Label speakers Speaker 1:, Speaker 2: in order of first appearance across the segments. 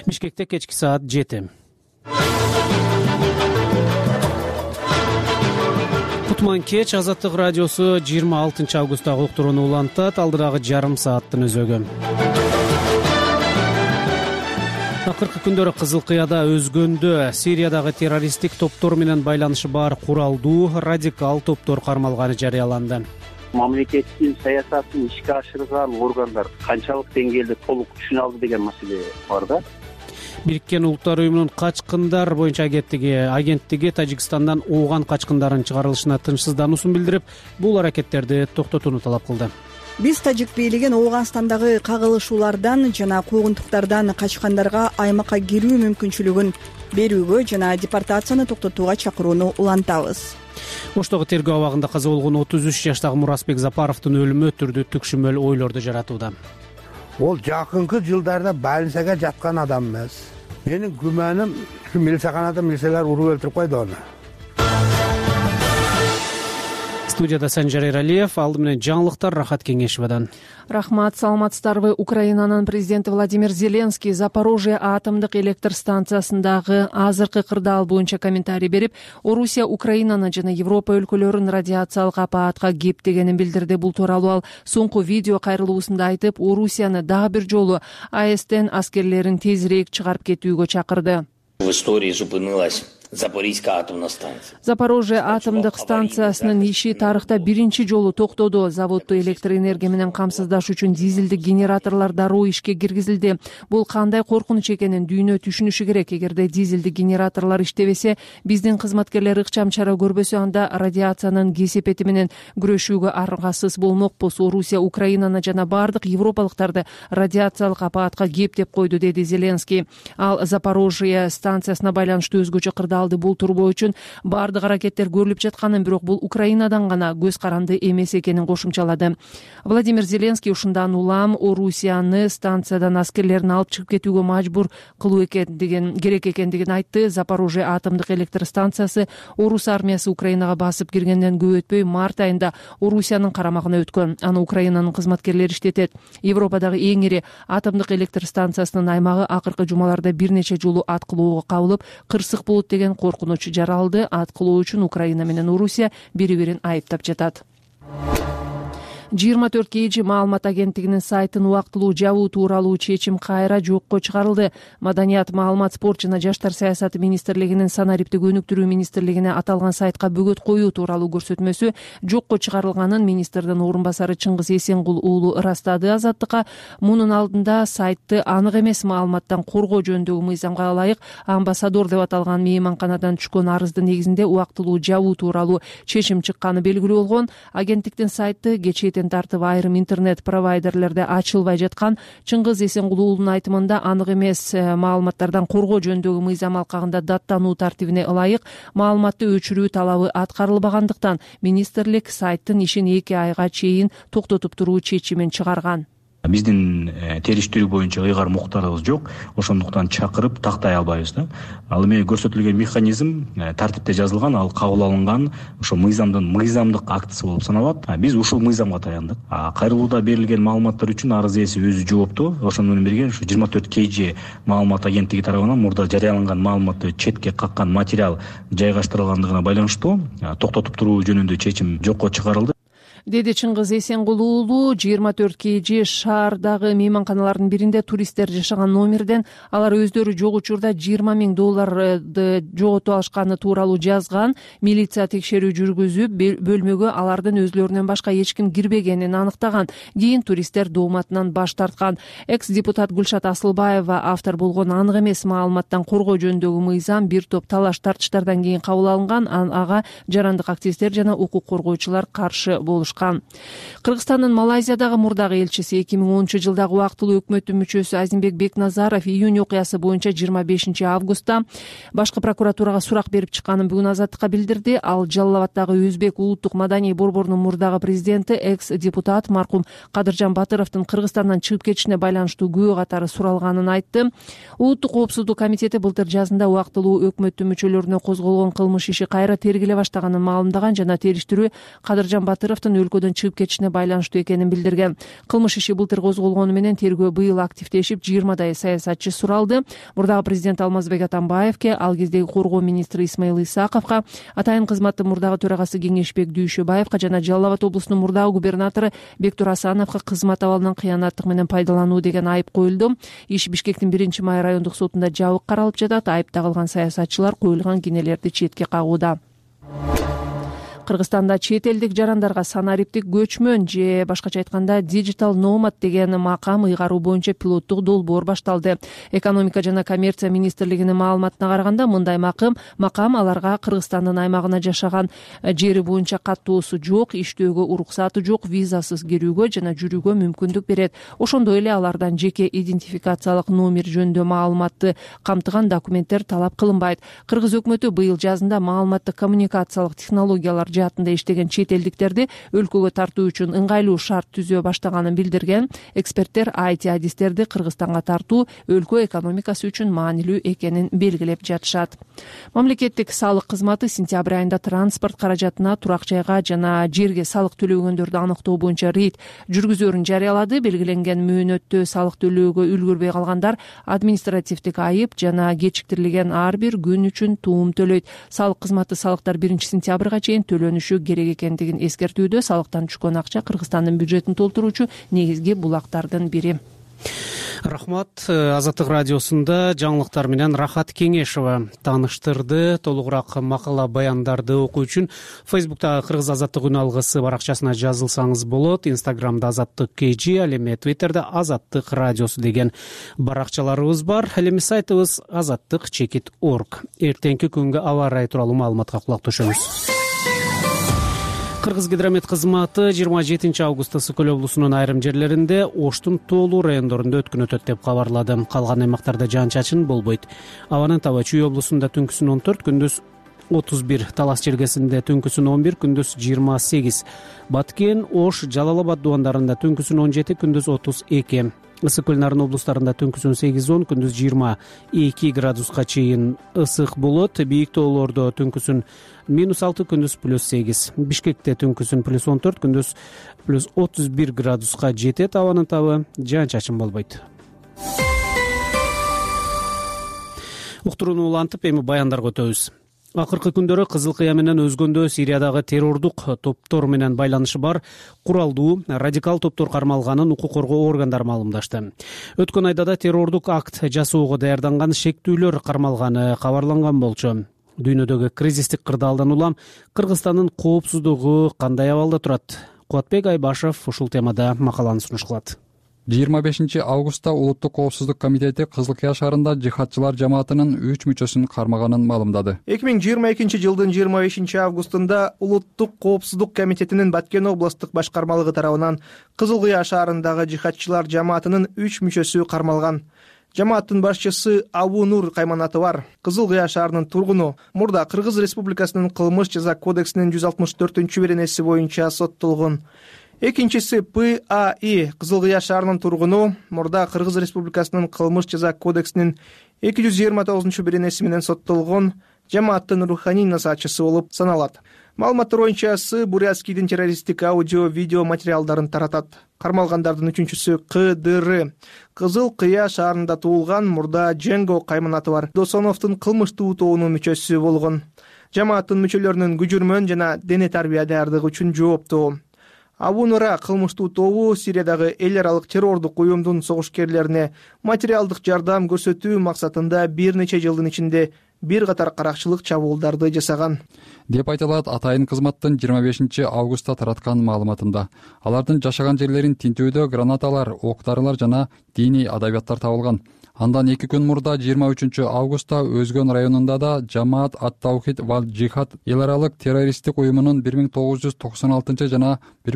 Speaker 1: Бишкекте кечки саат 7. Кутман кеч Азаттык радиосу 26 августтагы уктурууну улантат. Алдырагы жарым сааттын өзөгү. Акыркы күндөрү Кызыл Кыяда өзгөндө Сириядагы террористтик топтор менен байланышы бар куралдуу радикал топтор кармалганы жарыяланды.
Speaker 2: Мамлекеттин саясатын ишке ашырган органдар канчалык деңгээлде толук күчүн алды деген маселе бар да.
Speaker 1: Бириккен Улуттар уюмунун качкындар боюнча агенттиги Тажикстандан ооган качкындардын чыгарылышына тынчсыздануусун билдирип, бул аракеттерди токтотууну талап кылды.
Speaker 3: Биз тажик бийлигин Ооганстандагы кагылышуулардан жана куугунтуктардан качкандарга аймакка кирүү мүмкүнчүлүгүн берүүгө жана депортацияны токтотууга чакырууну улантабыз.
Speaker 1: Оштогу тергөө абагында каза болгон 33 жаштагы Муразбек Запаровдун өлүмү түрдүү түкшүмөл ойлорду жаратууда.
Speaker 4: Ол жакынкы жылдарда больницага жаткан адам эмес. Менин күмөнүм милицияханада милициялар уруп өлтүрүп койду аны.
Speaker 1: Студияда Санжар Эралиев, алды менен жаңылыктар Рахат Кеңешевадан.
Speaker 5: Рахмат, саламатсыздарбы. Украинанын президенти Владимир Зеленский Запорожье атомдук электр станциясындагы азыркы кырдаал боюнча комментарий берип, Орусия Украинаны жана Европа өлкөлөрүн радиациялык апаатка кептегенин билдирди. Бул тууралуу ал соңку видео кайрылуусунда айтып, Орусияны дагы бир жолу АЭСтен аскерлерин тезирээк чыгарып кетүүгө чакырды.
Speaker 6: В истории зупинилась Запорожская атомная станция.
Speaker 5: Запорожье атомдук станциясынын иши тарыхта биринчи жолу токтоду. Заводду электр энергия менен камсыздаш үчүн дизелдик генераторлор дароо ишке киргизилди. Бул кандай коркунуч экенин дүйнө түшүнүшү керек. Эгерде дизелдик генераторлор иштебесе, биздин кызматкерлер ыкчам чара көрбөсө, анда радиациянын кесепети менен күрөшүүгө аргасыз болмокпуз. Орусия Украинаны жана бардык европалыктарды радиациялык апаатка кептеп койду, деди Зеленский. Ал Запорожье станциясына байланыштуу өзгөчө кырдаалды бултурбоо үчүн бардык аракеттер көрүлүп жатканын, бирок бул Украинадан гана көз каранды эмес экенин кошумчалады. Владимир Зеленский ушундан улам Орусияны станциядан аскерлерин алып чыгып кетүүгө мажбур кылуу керек экендигин айтты. Запорожье атомдук электр станциясы Орус армиясы Украинага басып киргенден көп өтпөй март айында Орусиянын карамагына өткөн. Аны Украинанын кызматкерлери иштетет. Европадагы эң ири атомдук электр станциясынын аймагы акыркы жумаларда бир нече жолу аткылоого кабылып, кырсык болот деген коркунуч жаралды. Аткылоо үчүн Украина менен Орусия бири-бирин айыптап жатат. 24 KG маалымат агенттигинин сайтын убактылуу жабуу тууралуу чечим кайра жокко чыгарылды. Маданият, маалымат, спорт жана жаштар саясаты министрлигинин санариптик өнүктүрүү министрлигине аталган сайтка бөгөт коюу тууралуу көрсөтмөсү жокко чыгарылганын министрдин орун басары Чыңгыз Эсенгул уулу ырастады Азаттыкка. Мунун алдында сайтты анык эмес маалыматтан коргоо жөнүндөгү мыйзамга ылайык амбассадор деп аталган мейманканадан түшкөн арыздын негизинде убактылуу жабуу тууралуу чечим чыкканы белгилүү болгон. Агенттиктин сайты кечээ тартып айрым интернет провайдерлерде ачылбай жаткан. Чыңгыз Эсенгул уулунун айтымында анык эмес маалыматтардан коргоо жөнүндөгү мыйзам алкагында даттануу тартибине ылайык маалыматты өчүрүү талабы аткарылбагандыктан министрлик сайттын ишин 2 айга чейин токтотуп туруу чечимин чыгарган.
Speaker 7: Биздин териштирүү боюнча ыйгар муктарыбыз жок, ошондуктан чакырып тактай албайбыз да. Ал эми көрсөтүлгөн механизм тартипте жазылган, ал кабыл алынган ошо мыйзамдык актысы болуп саналат. Биз ушул мыйзамга таяндык. Кайрылууда берилген маалыматтар үчүн арыз ээси өзү жооптуу. Ошону менен бирге ушу 24 KG маалымат агенттиги тарабынан мурда жарыяланган маалыматты четке каккан материал жайгаштырылгандыгына байланыштуу токтотуп туруу жөнүндө чечим жокко чыгарылды,
Speaker 5: деди Чыңгыз Эсенгул уулу. 24 KG шаардагы мейманканалардын биринде туристтер жашаган номерден алар өздөрү жок учурда $20,000 жоготуп алышканы тууралуу жазган. Милиция текшерүү жүргүзүп, бөлмөгө алардын өзлөрүнөн башка эч ким кирбегенин аныктаган. Кийин туристтер дооматынан баш тарткан. Экс-депутат Гүлшат Асылбаева автор болгон анык эмес маалыматтан коргоо жөнүндөгү мыйзам бир топ талаш тартыштардан кийин кабыл алынган. Ага жарандык активисттер жана укук коргоочулар каршы болушкан. Кыргызстандын Малайзиядагы мурдагы элчиси 2010-жылдагы убактылуу өкмөттүн мүчөсү Азимбек Бекназаров июнь окуясы боюнча 25 августта башкы прокуратурага сурак берип чыкканын бүгүн Азаттыкка билдирди. Ал Жалал Абаддагы Өзбек улуттук маданий борборунун мурдагы президенти, экс-депутат маркум Кадыржан Батыровдун Кыргызстандан чыгып кетишине байланыштуу күбө катары суралганын айтты. Улуттук коопсуздук комитети былтыр жазында убактылуу өкмөттүн мүчөлөрүнө козголгон кылмыш иши кайра тергеле баштаганын маалымдаган жана териштирүү Кадыржан Батыровдун өлкөдөн чыгып кетишине байланыштуу экенин билдирген. Кылмыш иши былтыр козголгону менен тергөө быйыл активдешип 20дай саясатчы суралды. Мурдагы президент Алмазбек Атамбаевке, ал кездеги коргоо министри Исмаил Исаковго, атайын кызматтын мурдагы төрагасы Кеңешбек Дүйшөбаевга жана Жалал Абад облусунун мурдагы губернатору Бектур Асановго кызмат абалынан кыянаттык менен пайдалануу деген айып коюлду. Иш Бишкектин 1-май райондук сотунда жабык каралып жатат. Айып тагылган саясатчылар коюлган кинелерди четке кагууда. Кыргызстанда чет элдик жарандарга санариптик көчмөн же башкача айтканда digital nomad деген макам ыйгаруу боюнча пилоттук долбоор башталды. Экономика жана коммерция министрлигинин маалыматына караганда мындай макам аларга Кыргызстандын аймагына жашаган жери боюнча каттоосу жок, иштөөгө уруксаты жок, визасыз кирүүгө жана жүрүүгө мүмкүндүк берет. Ошондой эле алардан жеке идентификациялык номер жөнүндө маалыматты камтыган документтер талап кылынбайт. Кыргыз өкмөтү быйыл жазында маалыматтык коммуникациялык технологиялар жаатында иштеген чет элдиктерди өлкөгө тартуу үчүн ыңгайлуу шарт түзө баштаганын билдирген. Эксперттер IT адистерди Кыргызстанга тартуу өлкө экономикасы үчүн маанилүү экенин белгилеп жатышат. Мамлекеттик салык кызматы сентябрь айында транспорт каражатына, турак жайга жана жерге салык төлөгөндөрдү аныктоо боюнча рейд жүргүзөрүн жарыялады. Белгиленген мөөнөттө салык төлөөгө үлгүрбөй калгандар административдик айып жана кечиктирилген ар бир күн үчүн туум төлөйт. Салык кызматы салыктар 1-сентябрга чейин төлөнүшү керек экендигин эскертүүдө. Салыктан түшкөн акча Кыргызстандын бюджетин толтуруучу негизги булактардын бири.
Speaker 1: Рахмат. Азаттык радиосунда жаңылыктар менен Рахат Кеңешова тааныштырды. Толугураак макала баяндарды окуу үчүн Facebook'та Кыргыз Азаттык үн алгысы баракчасына жазылсаңыз болот. Instagram'да Азаттык KG, ал эми Twitter'да Азаттык радиосу деген баракчаларыбыз бар. Ал эми сайтыбыз azattik.org. Эртеңки күнгө аба ырайы тууралуу маалыматка кулак төшөбүз. Кыргыз гидромет кызматы 27 августта Ысык Көл облусунун айрым жерлеринде оштун тоолуу райондорунда өткөн өтөт деп кабарлады. Калган аймактарда жаан-чачын болбойт. Абанын табы Чүй облусунда түнкүсүн 14, күндүз 31, Талас чергесинде түнкүсүн 11, күндүз 28, Баткен, Ош, Жалал Абад дубандарында түнкүсүн 17, күндүз 32, Ысык Көл Нарын облустарында түнкүсүн 8-10, күндүз 22 градуска чейин ысык болот. Бийик тоолордо түнкүсүн -6, күндүз +8. Бишкекте түнкүсүн +14, күндүз +31 градуска жетет. Абанын табы жаан-чачын болбойт. Уктурууну улантып, эми баяндарга өтөбүз. Акыркы күндөрү Кызыл Кыя менен өзгөндө Сириядагы террордук топтор менен байланышы бар куралдуу радикал топтор кармалганын укук коргоо органдары маалымдашты. Өткөн айда да террордук акт жасоого даярданган шектүүлөр кармалганы кабарланган болчу. Дүйнөдөгү кризистик кырдаалдан улам Кыргызстандын коопсуздугу кандай абалда турат? Кубатбек Айбашев ушул темада макаланы сунуш кылат.
Speaker 8: 25 августта Улуттук коопсуздук комитети Кызыл Кыя шаарында жихадчылар жамаатынын 3 мүчөсүн кармаганын маалымдады.
Speaker 9: 2022 жылдын 25 августунда Улуттук коопсуздук комитетинин Баткен облустук башкармалыгы тарабынан Кызыл Кыя шаарындагы жихадчылар жамаатынын 3 мүчөсү кармалган. Жамааттын башчысы Абунур Кайманаты бар. Кызыл Кыя шаарынын тургуну. Мурда Кыргыз Республикасынын кылмыш жаза кодексинин 164-беренеси боюнча соттолгон. Экинчиси ПАИ Кызыл Кыя шаарынын тургуну. Мурда Кыргыз Республикасынын кылмыш жаза кодексинин 229-беренеси менен соттолгон жамааттын руханий насаатчысы болуп саналат. Маалыматтар боюнча Бурятскийдин террористтик аудио-видео материалдарын таратат. Кармалгандардын үчүнчүсү КДР. Кызыл Кыя шаарында туулган, мурда Дженго Кайманаты бар. Досоновдун кылмыштуу тобунун мүчөсү болгон. Жамааттын мүчөлөрүнүн күжүрмөн жана дене тарбия даярдыгы үчүн жооптуу. Абунура кылмыштуу тобу Сириядагы эл аралык террордук уюмдун согушкерлерине материалдык жардам көрсөтүү максатында бир нече жылдын ичинде бир катар каракчылык чабуулдарды жасаган
Speaker 8: деп айтылат атайын кызматтын 25 августта тараткан маалыматында. Алардын жашаган жерлерин тинтүүдө гранаталар, ок-дарылар жана диний адабияттар табылган. Андан 2 күн мурда 23 августта Өзгөн районунда да Жамаат ат-Таухид вал Джихад эл аралык террористтик уюмунун 1996 жана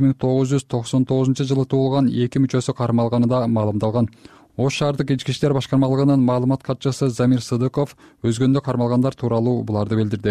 Speaker 8: 1999 жылы туулган 2 мүчөсү кармалганы да маалымдалган. Ош шаардык ички иштер башкармалыгынын маалымат катчысы Замир Сыдыков Өзгөндө кармалгандар тууралуу буларды билдирди.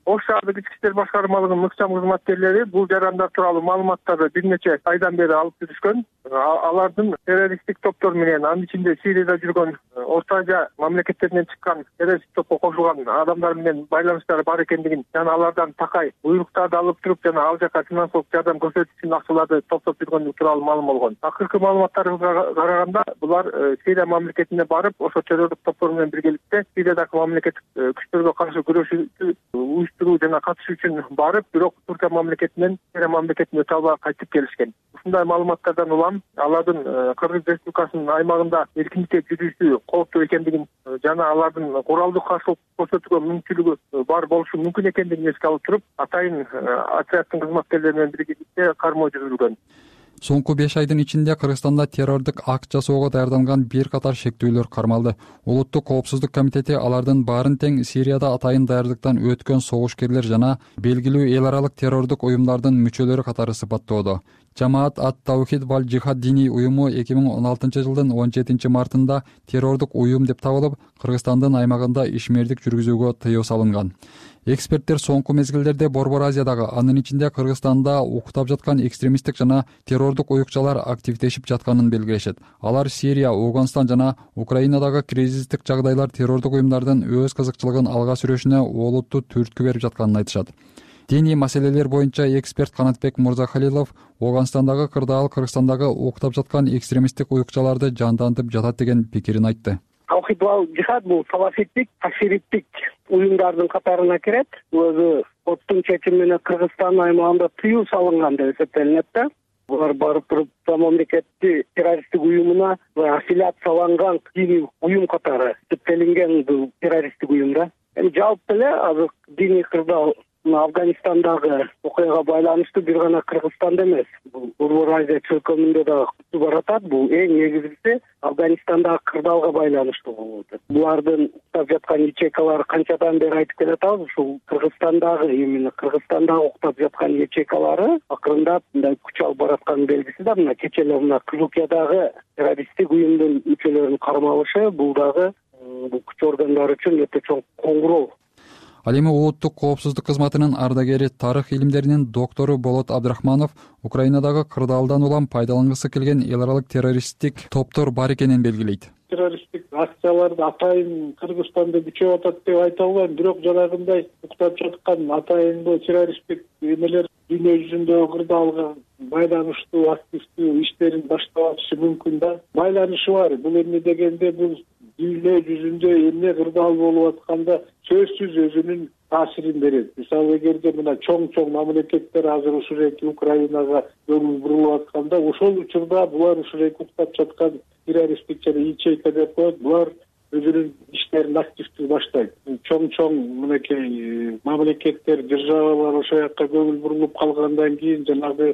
Speaker 10: Ош шаардык ички иштер башкармалыгынын ыкчам кызматкерлери бул жарандар тууралуу маалыматтарды бир нече айдан бери алып жүрүшкөн. Алардын террористтик топтор менен, анын ичинде Сирияда жүргөн, Орто Азия мамлекеттеринен чыккан террористтик топко кошулган адамдар менен байланыштары бар экендигин жана алардан такай буйруктарды алып туруп жана ал жака финансылык жардам көрсөтүү үчүн акчаларды топтоп жүргөнүгү тууралуу маалым болгон. Акыркы маалыматтарыбызга караганда булар Сирия мамлекетине барып, ошо террорлук топтор менен биргеликте Сириядагы мамлекеттик күчтөргө каршы күрөшүүнү уюштуруу жана катышуу үчүн барып, бирок Туркия мамлекетинен Сирия мамлекетине өтө албай кайтып келишкен. Ушундай маалыматтардан улам алардын Кыргыз Республикасынын аймагында эркиндикке жүрүүсү кооптуу экендигин жана алардын куралдуу каршылык көрсөтүүгө мүмкүнчүлүгү бар болушу мүмкүн экендигин эске алып туруп, атайын отряддын кызматкерлери менен биргеликте кармоо жүргүзүлгөн.
Speaker 8: Соңку 5 айдын ичинде Кыргызстанда террордук акт жасоого даярданган бир катар шектүүлөр кармалды. Улуттук коопсуздук комитети алардын баарын тең Сирияда атайын даярдыктан өткөн согушкерлер жана белгилүү эл аралык террордук уюмдардын мүчөлөрү катары сыпаттоодо. Жамаат ат-Таухид валь Жихад диний уюму 2016 жылдын 17 мартында террордук уюм деп табылып, Кыргызстандын аймагында ишмердик жүргүзүүгө тыюу салынган. Эксперттер соңку мезгилдерде Борбор Азиядагы, анын ичинде Кыргызстанда уктап жаткан экстремисттик жана террордук уюкчалар активдешип жатканын белгилешет. Алар Сирия, Ауганстан жана Украинадагы кризистик жагдайлар террордук уюмдардын өз кызыкчылыгын алга сүрүшүнө олуттуу түрткү берип жатканын айтышат. Диний маселелер боюнча эксперт Канатбек Мурзахалилов Ауганстандагы кырдаал Кыргызстандагы уктап жаткан экстремисттик уюкчаларды жандантып жатат деген пикирин айтты.
Speaker 11: Таухид валь Жихад бул салафиттик, кашириттик уюмдардын катарына кирет. Өзү соттун чечими менен Кыргызстан аймагында тыюу салынган деп эсептелинет да. Булар барып туруп мамлекеттик террористтик уюмуна аффилиацияланган диний уюм катары эсептелинген бул террористтик уюмда. Жалпы эле азыр диний кырдаал Афганистандагы окуяга байланыштуу бир гана Кыргызстанда эмес, бул Борбор Азия чөлкөмүндө да баратат. Бул эң негизгиси Афганистандагы кырдаалга байланыштуу болуп атат. Булардын уктап жаткан ячейкалары канчадан бери айтып келатабыз, ушул Кыргызстандагы, именно Кыргызстандагы уктап жаткан ячейкалары акырындап мындай күч алып баратканын белгиси да. Мына кечээ мына Кызылкиядагы террористтик уюмдун мүчөлөрүнүн кармалышы бул дагы бул күч органдары үчүн өтө чоң коңгуроо.
Speaker 8: Ал эми улуттук коопсуздук кызматынын ардагери, тарых илимдеринин доктору Болот Абдрахманов Украинадагы кырдаалдан улам пайдалангысы келген эл аралык террористтик топтор бар экенин белгилейт.
Speaker 10: Террористтик акцияларды атайын Кыргызстанда күчөп атат деп айта албайм, бирок жанагындай уктап жаткан атайын террористтик эмелер дүйнө жүзүндөгү кырдаалга байланыштуу активдүү иштерин баштап атышы мүмкүн да. Байланышы бар. Бул эмне дегенде бул дүйнө жүзүндө эмне кырдаал болуп атканда сөзсүз өзүнүн таасирин берет. Мисалы, эгерде мына чоң мамлекеттер азыр ушул эки Украинага көңүл бурулуп атканда, ошол учурда булар ушул эки уктап жаткан террористтик жана ячейка деп коет, булар өзүнүн иштерин активдүү баштайт. Чоң мынакей мамлекеттер, державалар ошол жака көңүл бурулуп калгандан кийин жанагы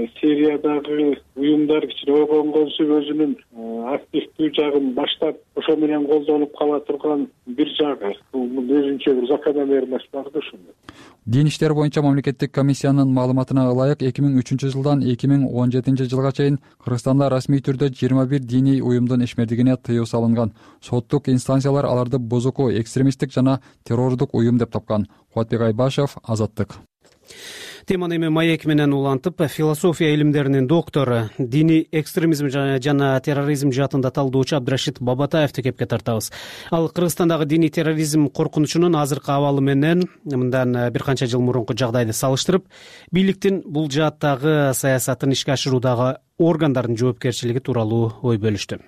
Speaker 10: Сириядагы уюмдар кичине оңгонсуп өзүнүн активдүү жагын баштап, ошо менен колдонуп кала турган бир жагы. Бул өзүнчө бир закономерность бар да ушунда.
Speaker 8: Дин иштер боюнча мамлекеттик комиссиянын маалыматына ылайык 2003 жылдан 2017 жылга чейин Кыргызстанда расмий түрдө 21 диний уюмдун ишмердигине тыюу салынган. Соттук инстанциялар аларды бузуку, экстремисттик жана террордук уюм деп тапкан. Кубатбек Айбашев, Азаттык.
Speaker 1: Теманы эми маек менен улантып, философия илимдеринин доктору, диний экстремизм жана терроризм жаатында талдоочу Абдрашид Бабатаевди кепке тартабыз. Ал Кыргызстандагы диний терроризм коркунучунун азыркы абалы менен мындан бир канча жыл мурунку жагдайды салыштырып, бийликтин бул жааттагы саясатын ишке ашыруудагы органдардын жоопкерчилиги тууралуу ой бөлүштү.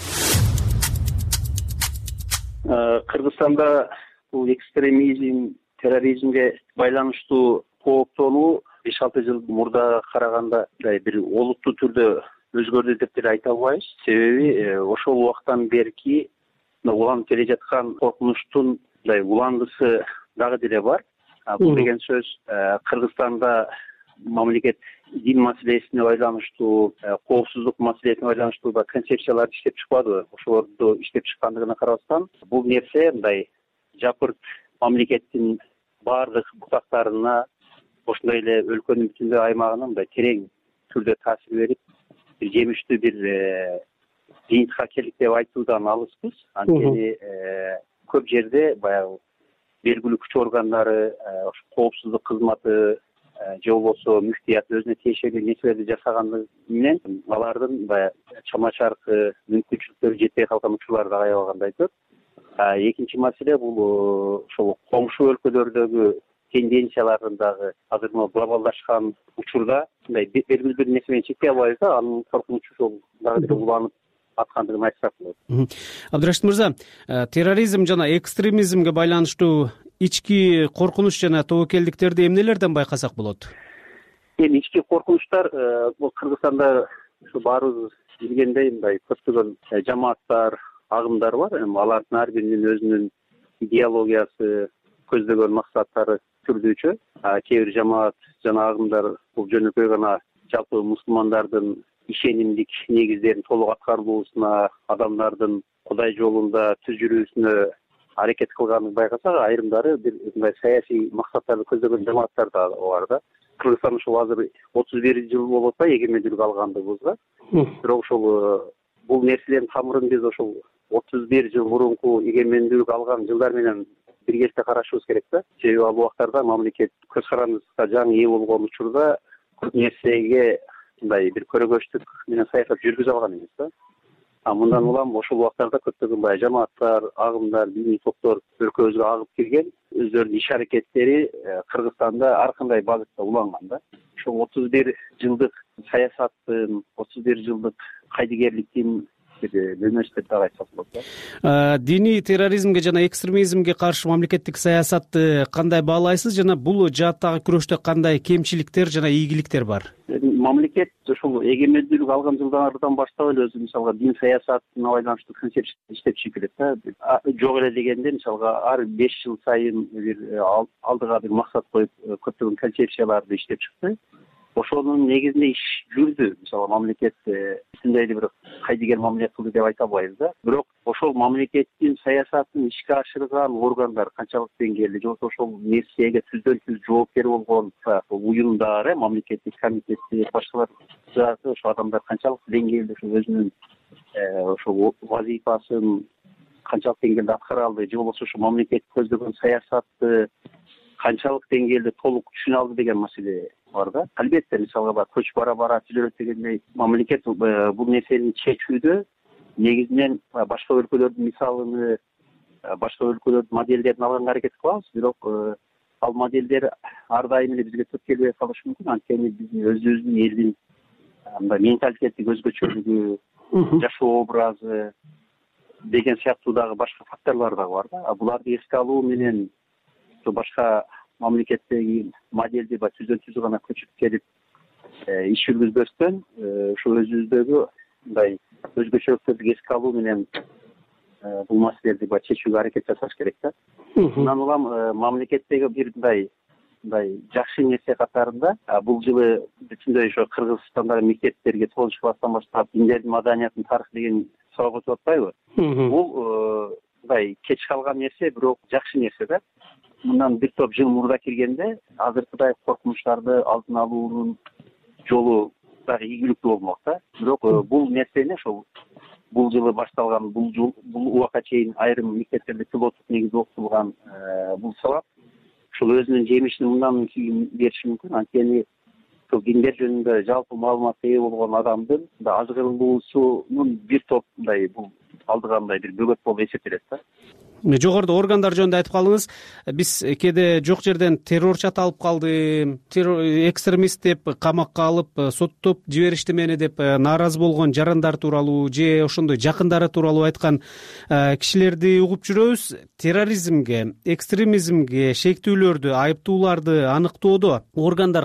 Speaker 2: Кыргызстанда бул экстремизм, терроризмге байланыштуу кооптонуу 5-6 жыл мурда караганда бир олуттуу түрдө өзгөрдү деп деле айта албайбыз. Себеби ошол убактан берки уланып келе жаткан коркунучтун уландысы дагы деле бар. Бул деген сөз Кыргызстанда мамлекет дин маселесине байланыштуу, коопсуздук маселесине байланыштуу концепцияларды иштеп чыкпады. Ошолорду иштеп чыккандыгына карабастан, бул нерсе мындай жапырт мамлекеттин баардык бутактарына, ошондой эле өлкөнүн бүтүндөй аймагына мындай терең түрдө таасир берип, бир жемиштүү бир жыйынтыкка келдик деп айтуудан алыспыз. Анткени көп жерде баягы белгилүү күч органдары, коопсуздук кызматы же болбосо мүфтият өзүнө тиешелүү нерселерди жасаганы менен алардын баягы чама чаркы мүмкүнчүлүктөрү жетпей калган учурлар да аябаганда айтылат. Экинчи маселе бул ошол коңшу өлкөлөрдөгү тенденциялардын дагы азыр мына глобалдашкан учурда мындай белгилүү бир нерсе менен чектей албайбыз да, анын коркунучу ошол дагы бир уланып аткандыгын айтсак болот.
Speaker 1: Абдырашид мырза, терроризм жана экстремизмге байланыштуу ички коркунуч жана тобокелдиктерди эмнелерден байкасак болот?
Speaker 2: Эми ички коркунучтар бул Кыргызстанда ушу баарыбыз билгендей мындай көптөгөн жамааттар, агымдар бар. Эми алардын ар биринин өзүнүн идеологиясы, көздөгөн максаттары түрдүүчө. Кээ бир жамаат жана агымдар бул жөнөкөй гана жалпы мусулмандардын ишенимдик негиздерин толук аткарылуусуна, адамдардын Кудай жолунда түз жүрүүсүнө аракет кылганын байкасак, айрымдары бир мындай саясий максаттарды көздөгөн жамааттар да бар да. Кыргызстан ушул азыр 31 жыл болуп атпайбы эгемендүүлүк алгандыгыбызга. Бирок ошол бул нерселердин тамырын биз ошол 31 жыл мурунку эгемендүүлүк алган жылдар менен биргеликте карашыбыз керек да. Себеби ал убактарда мамлекет көз карандысына жаңы ээ болгон учурда көп нерсеге мындай бир көрөгөчтүк менен саясат жүргүзө алган эмес да. Мындан улам ошол убактарда көптөгөн баягы жамааттар, агымдар, диний топтор өлкөбүзгө агып кирген, өздөрүнүн иш аракеттери Кыргызстанда ар кандай багытта уланган да. Ошол 31 жылдык саясаттын, 31 жылдык кайдыгерликтин нөмөсү деп дагы айтсак болот да.
Speaker 1: Диний терроризмге жана экстремизмге каршы мамлекеттик саясатты кандай баалайсыз жана бул жааттагы күрөштө кандай кемчиликтер жана ийгиликтер бар?
Speaker 2: Мамлекет ошол эгемендүүлүк алган жылдардан баштап эле өзү мисалга дин саясатына байланыштуу концепция иштеп чыгып келет да. Жок эле дегенде мисалга ар 5 жыл сайын бир алдыга бир максат коюп көптөгөн концепцияларды иштеп чыкты. Ошонун негизинде иш жүрдү. Мисалы мамлекет ушундай эле бир кайдыгер мамиле кылды деп айта албайбыз да. Бирок ошол мамлекеттин саясатын ишке ашырган органдар канчалык деңгээлде, же болбосо ошол нерсеге түздөн түз жоопкер болгон уюмдар, мамлекеттик комитеттер, башкалар дагы ошо адамдар канчалык деңгээлде ошо өзүнүн ошол вазифасын канчалык деңгээлде аткара алды, же болбосо ошо мамлекет көздөгөн саясатты канчалык деңгээлде толук түшүнө алды деген маселе бар да. Албетте мисалга көч бара сүйлөт дегендей мамлекет бул нерсени чечүүдө негизинен башка өлкөлөрдүн мисалын, башка өлкөлөрдүн модельдерин алганга аракет кылабыз. Бирок ал модельдер ар дайым эле бизге туп келбей калышы мүмкүн. Анткени биздин өзүбүздүн элдин мындай менталитеттик өзгөчөлүгү, жашоо образы деген сыяктуу дагы башка факторлор дагы бар да. Буларды эске алуу менен башка мамлекеттеги модельди түздөн түз гана көчүп келип иш жүргүзбөстөн ошо өзүбүздөгү мындай өзгөчөлүктөрдү эске алуу менен бул маселелерди чечүүгө аракет жасаш керек да. Мындан улам мамлекеттеги бир мындай жакшы нерсе катарында бул жылы бүтүндөй ошо Кыргызстандагы мектептерге 9 класстан баштап диндердин маданиятынын тарыхы деген сабак өтүп атпайбы? Бул мындай кеч калган нерсе, бирок жакшы нерсе да. Мындан бир топ жыл мурда киргенде азыркыдай коркунучтарды алдын алуунун жолу дагы ийгиликтүү болмок да. Бирок бул нерсени ошол бул жылы башталган бул убакка чейин айрым мектептерде пилоттук негизде окутулган бул сабак ошол өзүнүн жемишин мындан кийин бериши мүмкүн. Анткени ошол диндер жөнүндө жалпы маалыматка ээ болгон адамдын ажыгырылуусунун бир топ мындай бул алдыга мындай бир бөгөт болуп эсептелет да.
Speaker 1: Жогоруда органдар жөнүндө айтып калдыңыз. Биз кээде жок жерден террорчу аталып калды, экстремист деп камакка алып, соттоп жиберишти мени деп нааразы болгон жарандар тууралуу же ошондой жакындары тууралуу айткан кишилерди угуп жүрөбүз. Терроризмге, экстремизмге шектүүлөрдү, айыптууларды аныктоодо органдар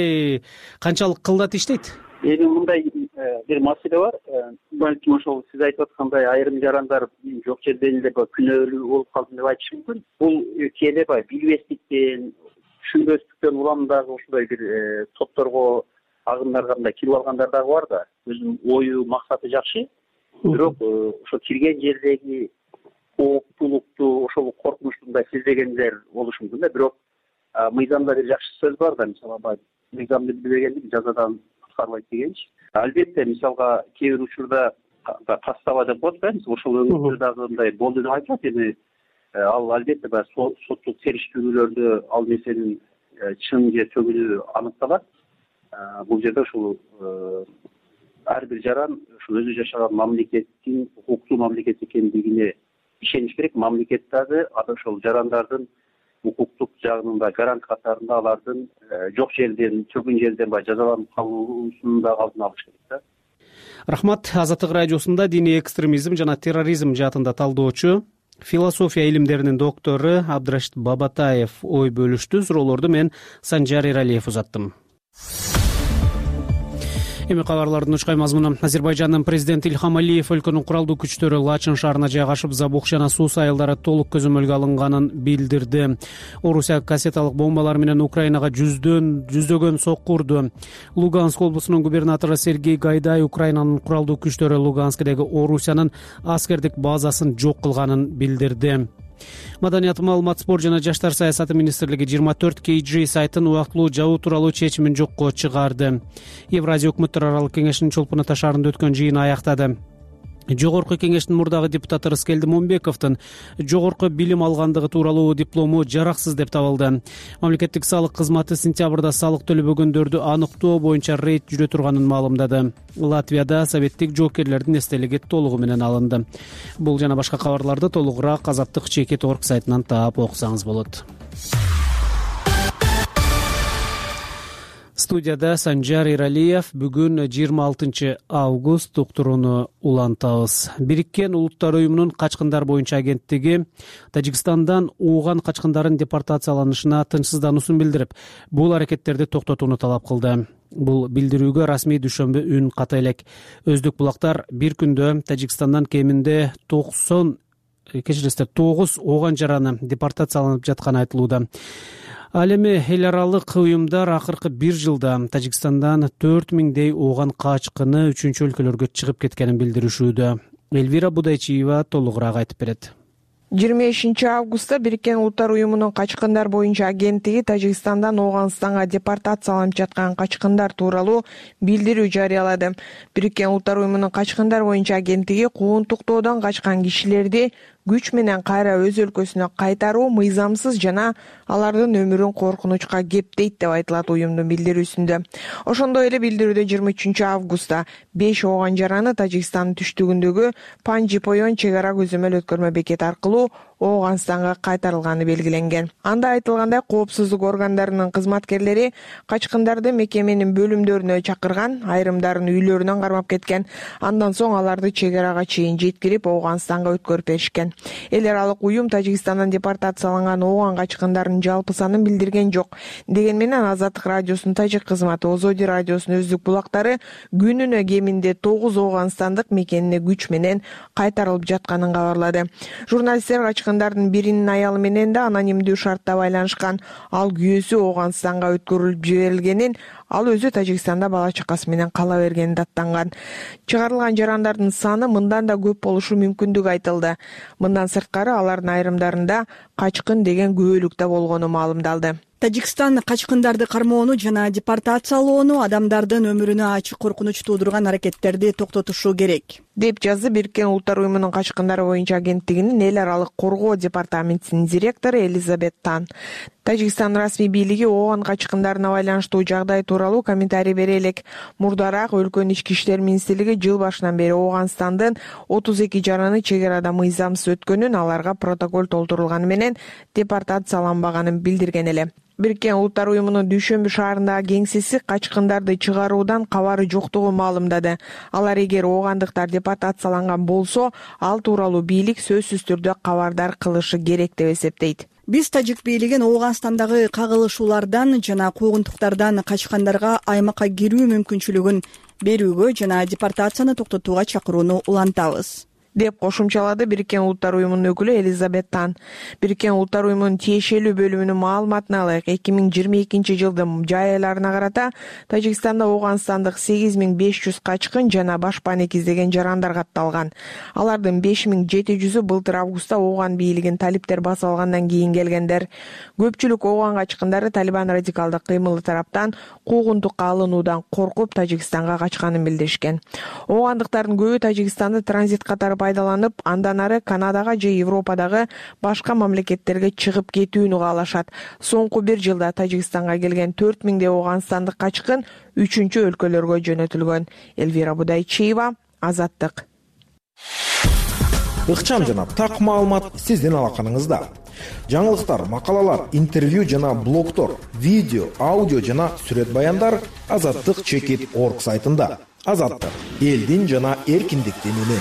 Speaker 1: канчалык кылдат иштейт?
Speaker 2: Эми мындай бир маселе бар. Балким ошол сиз айтып аткандай айрым жарандар жок жерден эле күнөөлүү болуп калдым деп айтышы мүмкүн. Бул кээде билбестиктен, түшүнбөстүктөн улам дагы ушундай бир топторго, агымдарга мындай кирип алгандар дагы бар да. Өзүнүн ою, максаты жакшы. Бирок ошо кирген жердеги кооптуулукту, ошол коркунучту мындай сезбегендер болушу мүмкүн да. Бирок мыйзамда бир жакшы сөз бар да, мисалы мыйзамды билбегенди жазадан куткарбайт дегенчи. Албетте мисалга кээ бир учурда тастава деп коет да, ошол өңүттө дагы мындай болду деп айтылат. Эми ал албетте баягы соттук териштирүүлөрдө ал нерсенин чын же төгүнү аныкталат. Бул жерде ушул ар бир жаран ушу өзү жашаган мамлекеттин укуктуу мамлекет экендигине ишениш керек. Мамлекет дагы ошол жарандардын укуктук жагында гарант катарында алардын жок жерден, төгүн жерден баягы жазаланып калуусун дагы алдын алыш керек да.
Speaker 1: Рахмат. Азаттык радиосунда диний экстремизм жана терроризм жаатында талдоочу, философия илимдеринин доктору Абдрашид Бабатаев ой бөлүштү. Суроолорду мен Санжар Эралиев узаттым. Эми кабарлардын учкай мазмуну. Азербайжандын президенти Ильхам Алиев өлкөнүн куралдуу күчтөрү Лачын шаарына жайгашып, Забух жана Сус айылдары толук көзөмөлгө алынганын билдирди. Орусия кассеталык бомбалар менен Украинага жүздөгөн сокку урду. Луганск облусунун губернатору Сергей Гайдай Украинанын куралдуу күчтөрү Луганскдеги Орусиянын аскердик базасын жок кылганын билдирди. Маданият, маалымат, спорт жана жаштар саясаты министрлиги 24 KG сайтын убактылуу жабуу тууралуу чечимин жокко чыгарды. Евразия өкмөттөр аралык кеңешинин Чолпон Ата шаарында өткөн жыйын аяктады. Жогорку кеңештин мурдагы депутаты Рыскелди Момбековдун жогорку билим алгандыгы тууралуу диплому жараксыз деп табылды. Мамлекеттик салык кызматы сентябрда салык төлөбөгөндөрдү аныктоо боюнча рейд жүрө турганын маалымдады. Латвияда советтик жоокерлердин эстелиги толугу менен алынды. Бул жана башка кабарларды толугураак Азаттык.org сайтынан таап окусаңыз болот. Студияда Санжар Эралиев. Бүгүн 26 август уктурууну улантабыз. Бириккен Улуттар уюмунун качкындар боюнча агенттиги Тажикстандан ууган качкындардын депортацияланышына тынчсыздануусун билдирип, бул аракеттерди токтотууну талап кылды. Бул билдирүүгө расмий дүшөмбү үн ката элек. Өздүк булактар бир күндө Тажикстандан кеминде 9 ооган жараны депортацияланып жатканы айтылууда. Ал эми эл аралык уюмдар акыркы бир жылда Тажикстандан 4000дей ооган качкыны үчүнчү өлкөлөргө чыгып кеткенин билдиришүүдө. Элвира Будайчиева толугураак айтып берет.
Speaker 12: 25 августта Бириккен Улуттар уюмунун качкындар боюнча агенттиги Тажикстандан Ооганстанга депортацияланып жаткан качкындар тууралуу билдирүү жарыялады. Бириккен Улуттар уюмунун качкындар боюнча агенттиги куугунтуктоодон качкан кишилерди күч менен кайра өз өлкөсүнө кайтаруу мыйзамсыз жана алардын өмүрүн коркунучка кептейт деп айтылат уюмдун билдирүүсүндө. Ошондой эле билдирүүдө 23 августта 5 ооган жараны Тажикстандын түштүгүндөгү Панжи-Поён чек ара көзөмөл өткөрмө бекети аркылуу Ооганстанга кайтарылганы белгиленген. Анда айтылгандай, коопсуздук органдарынын кызматкерлери качкындарды мекеменин бөлүмдөрүнө чакырган, айрымдарын үйлөрүнөн кармап кеткен. Андан соң аларды чек арага чейин жеткирип Ооганстанга өткөрүп беришкен. Эл аралык уюм Тажикстандан депортацияланган ооган качкындардын жалпы санын билдирген жок. Деген менен Азаттык радиосунун тажик кызматы Озоди радиосунун өздүк булактары күнүнө кеминде 9 ооганстандык мекенине күч менен кайтарылып жатканын кабарлады. Журналисттер качкындардын биринин аялы менен да анонимдүү шартта байланышкан. Ал күйөөсү Ооганстанга өткөрүлүп жиберилгенин, ал өзү Тажикстанда бала чакасы менен кала бергенин даттанган. Чыгарылган жарандардын саны мындан да көп болушу мүмкүндүгү айтылды. Мындан сырткары алардын айрымдарында качкын деген күбөлүк да болгону маалымдалды.
Speaker 3: Тажикстан качкындарды кармоону жана депортациялоону, адамдардын өмүрүнө ачык коркунуч туудурган аракеттерди токтотушу керек,
Speaker 12: деп жазды Бириккен Улуттар уюмунун качкындар боюнча агенттигинин эл аралык коргоо департаментинин директору Элизабет Тан. Тажикстан расмий бийлиги ооган качкындарына байланыштуу жагдай тууралуу комментарий бере элек. Мурдараак өлкөнүн ички иштер министрлиги жыл башынан бери Ооганстандын 32 жараны чек арада мыйзамсыз өткөнүн, аларга протокол толтурулганы менен депортацияланбаганын билдирген эле. Бириккен Улуттар уюмунун Дүйшөмбү шаарындагы кеңсеси качкындарды чыгаруудан кабары жоктугун маалымдады. Алар эгер оогандыктар депортацияланган болсо, ал тууралуу бийлик сөзсүз түрдө кабардар кылышы керек деп эсептейт.
Speaker 3: Биз тажик бийлигин Ооганстандагы кагылышуулардан жана куугунтуктардан качкандарга аймакка кирүү мүмкүнчүлүгүн берүүгө жана депортацияны токтотууга чакырууну улантабыз,
Speaker 12: деп кошумчалады Бириккен Улуттар уюмунун өкүлү Элизабет Тан. Бириккен Улуттар уюмунун тиешелүү бөлүмүнүн маалыматына ылайык 2022 жылдын жай айларына карата Тажикстанда Ооганстандык 8500 качкын жана башпан экиздеген жарандар катталган. Алардын 5700-ü былтыр августта ооган бийлигин талиптер басып алгандан кийин келгендер. Көпчүлүк ооган качкындары Талибан радикалдык кыймылы тараптан куугунтукка алынуудан коркуп Тажикстанга качканын билдиришкен. Оогандыктардын көбү Тажикстанды транзит катары пайдаланып, андан ары Канадага же Европадагы башка мамлекеттерге чыгып кетүүнү каалашат. Соңку бир жылда Тажикстанга келген 4000 ооганстандык качкын 3-чү өлкөлөргө жөнөтүлгөн. Элвира Будайчиева, Азаттык.
Speaker 13: Ыкчам жана так маалымат сиздин алаканыңызда. Жаңылыктар, макалалар, интервью жана блогтор, видео, аудио жана сүрөт баяндар azattik.org сайтында. Азаттык — элдин жана эркиндиктин үнү.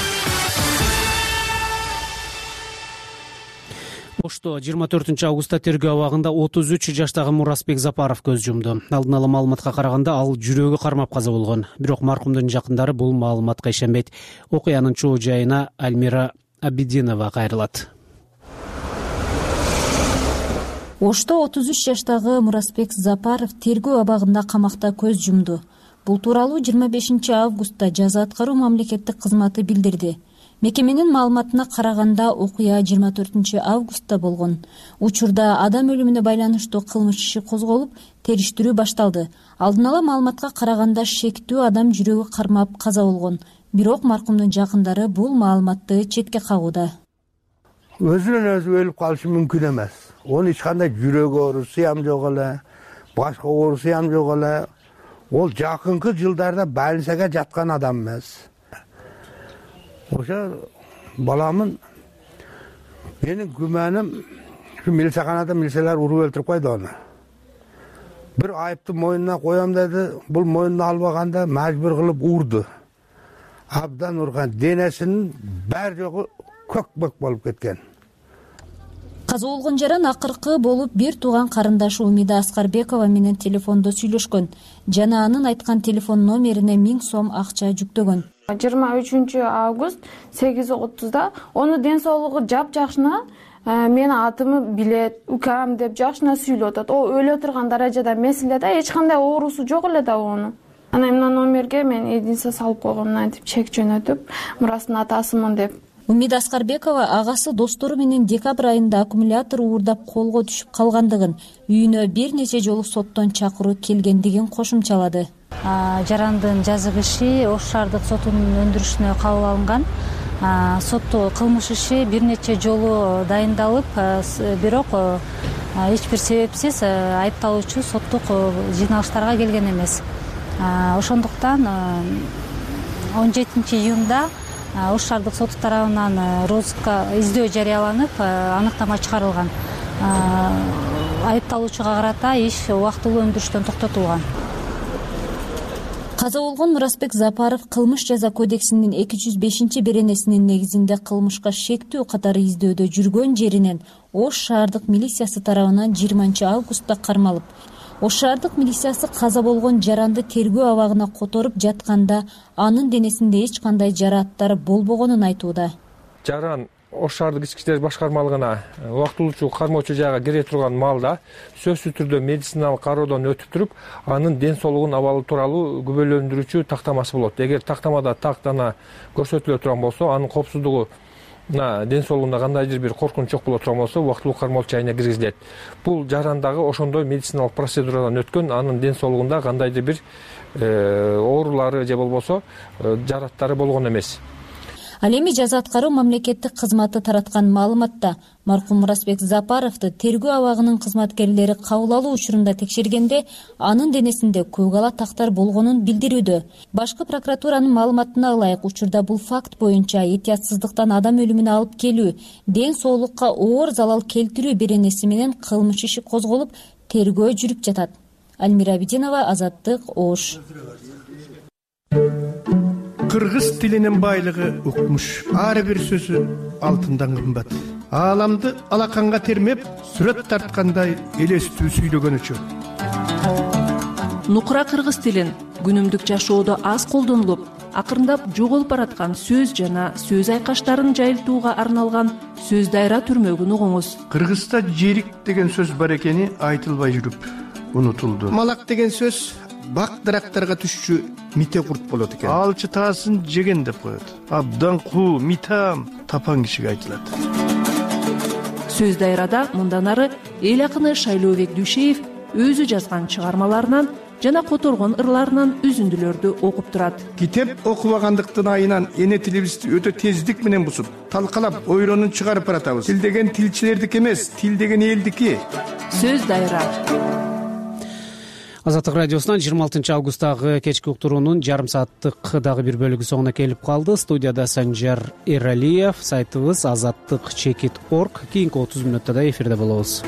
Speaker 1: Ошто 24 августта тергөө абагында 33 жаштагы Муразбек Запаров көз жумду. Алдын ала маалыматка караганда ал жүрөгү кармап каза болгон. Бирок маркумдун жакындары бул маалыматка ишенбейт. Окуянын чоо жайына Альмира Абидинова кайрылат.
Speaker 14: Ошто 33 жаштагы Муразбек Запаров тергөө абагында камакта көз жумду. Бул тууралуу 25 августта жаза аткаруу мамлекеттик кызматы билдирди. Мекеменин маалыматына караганда окуя 24 августта болгон. Учурда адам өлүмүнө байланыштуу кылмыш иши козголуп, териштирүү башталды. Алдын ала маалыматка караганда шектүү адам жүрөгү кармап каза болгон. Бирок маркумдун жакындары бул маалыматты четке кагууда.
Speaker 4: Өзүнөн өзү өлүп калышы мүмкүн эмес. Onun эч кандай жүрөк оорусу ham жок эле, башка оорусу ham жок эле. Ол жакынкы жылдарда больницага жаткан адам эмес. Ошо баламын менин күмөнүм ушу милицияханада милициялар уруп өлтүрүп койду аны. Бир айыпты мойнуна коем деди, бул мойнуна албаганда мажбур кылып урду. Абдан урган, денесинин баары жогу көк-бөк болуп кеткен.
Speaker 14: Каза болгон жаран акыркы болуп бир тууган карындашы Умида Аскарбекова менен телефондо сүйлөшкөн жана анын айткан телефон номерине 1000 сом акча жүктөгөн.
Speaker 15: 23 август 8:30да onu ден соолугу жапжакшына, мен атымы билет, укам деп жакшына сүйлөп атат. О өлө турган даражада эмес эле да, эч кандай оорусу жок эле да onu. Ана эмне номерге мен единсе салып койгомун айтып чек жөнөтүп, Мурастын атасымын деп.
Speaker 14: Умида Аскарбекова агасы достору менен декабрь айында аккумулятор уурдап колго түшүп калгандыгын, үйүнө бир нече жолу соттон чакыруу келгендигин кошумчалады.
Speaker 16: Жарандын жазык иши Ош шаардык сотунун өндүрүшүнө кабыл алынган. Сотто кылмыш иши бир нече жолу дайындалып, бирок эч бир себепсиз айыпталуучу соттук жыйналыштарга келген эмес. Ошондуктан 17 июнда Ош шаардык соту тарабынан розыска издөө жарыяланып, аныктама чыгарылган. Айыпталуучуга карата иш убактылуу өндүрүштөн токтотулган.
Speaker 14: Каза болгон Муразбек Запаров кылмыш жаза кодексинин 205 беренесинин негизинде кылмышка шектүү катары издөөдө жүргөн жеринен Ош шаардык милициясы тарабынан 20 августта кармалып, Ош шаардык милициясы каза болгон жаранды тергөө абагына которуп жатканда анын денесинде эч кандай жарааттар болбогонун айтууда.
Speaker 17: Жаран Ош шаардык ички иштер башкармалыгына убактылуучу кармоочу жайга кире турган маалда сөзсүз түрдө медициналык кароодон өтүп туруп, анын ден соолугунун абалы тууралуу күбөлөндүрүүчү тактамасы болот. Эгер тактамада тактана көрсөтүлө турган болсо, анын коопсуздугу ден соолугунда кандайдыр бир коркунуч жок боло турган болсо, убактылуу кармоочу жайына киргизилет. Бул жарандагы ошондой медициналык процедурадан өткөн, анын ден соолугунда кандайдыр бир оорулары же болбосо жараттары болгон эмес.
Speaker 14: Ал эми жаза аткаруу мамлекеттик кызматы тараткан маалыматта маркум Муразбек Запаровду тергөө абагынын кызматкерлери кабыл алуу учурунда текшергенде анын денесинде көк ала тактар болгонун билдирүүдө. Башкы прокуратуранын маалыматына ылайык, учурда бул факт боюнча этиятсыздыктан адам өлүмүнө алып келүү, ден соолукка оор залал келтирүү беренеси менен кылмыш иши козголуп, тергөө жүрүп жатат. Альмира Абидинова, Азаттык, Ош.
Speaker 18: Кыргыз тилинин байлыгы укмуш. Ар бир сөзү алтындан кымбат. Ааламды алаканга термеп, сүрөт тарткандай элестүү сүйлөгөн үчүн.
Speaker 5: Нукура кыргыз тилин күнүмдүк жашоодо аз колдонулуп, акырындап жоголуп бараткан сөз жана сөз айкаштарын жайылтууга арналган сөз дайра түрмөгүн угуңуз.
Speaker 18: Кыргызда жерик деген сөз бар экени айтылбай жүрүп унутулду. Малак деген сөз бак дарактарга түшчү мите курт болот экен. Алчы таасын жеген деп коет. Абдан куу, митам тапан кишиге айтылат.
Speaker 5: Сөз дайрада мындан ары эл акыны Шайлообек Дүйшеев өзү жазган чыгармаларынан жана которгон ырларынан үзүндүлөрдү окуп турат.
Speaker 18: Китеп окубагандыктын айынан эне тилибизди өтө тездик менен бузуп, талкалап, ойронун чыгарып баратабыз. Тил деген тилчилердики эмес, тил деген элдики.
Speaker 5: Сөз дайра.
Speaker 1: Азаттык радиосунан 26 августтагы кечки уктуруунун жарым сааттык дагы бир бөлүгү соңуна келип калды. Студияда Санжар Эралиев, сайтыбыз azattik.org. Кийинки 30 мүнөттө да эфирде болобуз.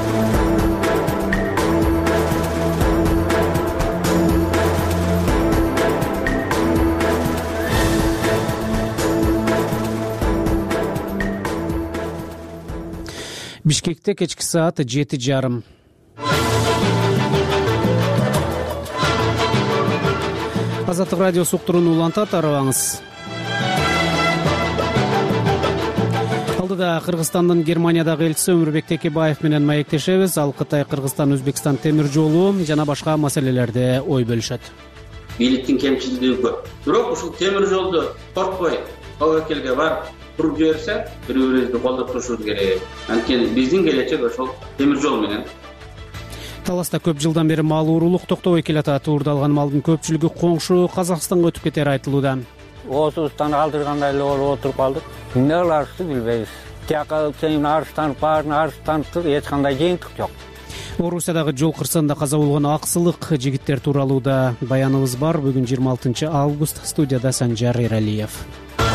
Speaker 1: Бишкекте кечки саат 7:30. Азаттык радиосу уктурууну улантат, арыбаңыз. Алдыда Кыргызстандын Германиядагы элчиси Өмүрбек Текебаев менен маектешебиз. Ал Кытай, Кыргызстан, Өзбекстан темир жолу жана башка маселелерде ой бөлүшөт.
Speaker 19: Бийликтин кемчилдиги көп. Бирок ушул темир жолду коркпой tabakkelge барып туруп жиберсе, бири-бирибизди колдоп турушубуз керек. Анткени биздин келечек ошол темир жол менен.
Speaker 1: Таласта көп жылдан бери мал уурулук токтобой келатат. Уурдалган малдын көпчүлүгү коңшу Казакстанга өтүп кетери айтылууда.
Speaker 20: Оосубуздан калтыргандай эле болуп отуруп калдык. Эмне кыларыбызды билбейбиз. Тияка сен арыстанып, баарын арыстанып, эч кандай жыйынтык жок.
Speaker 1: Орусиядагы жол кырсыгында каза болгон аксылык жигиттер тууралуу да баяныбыз бар. Бүгүн 26 август. Студияда Санжар Эралиев.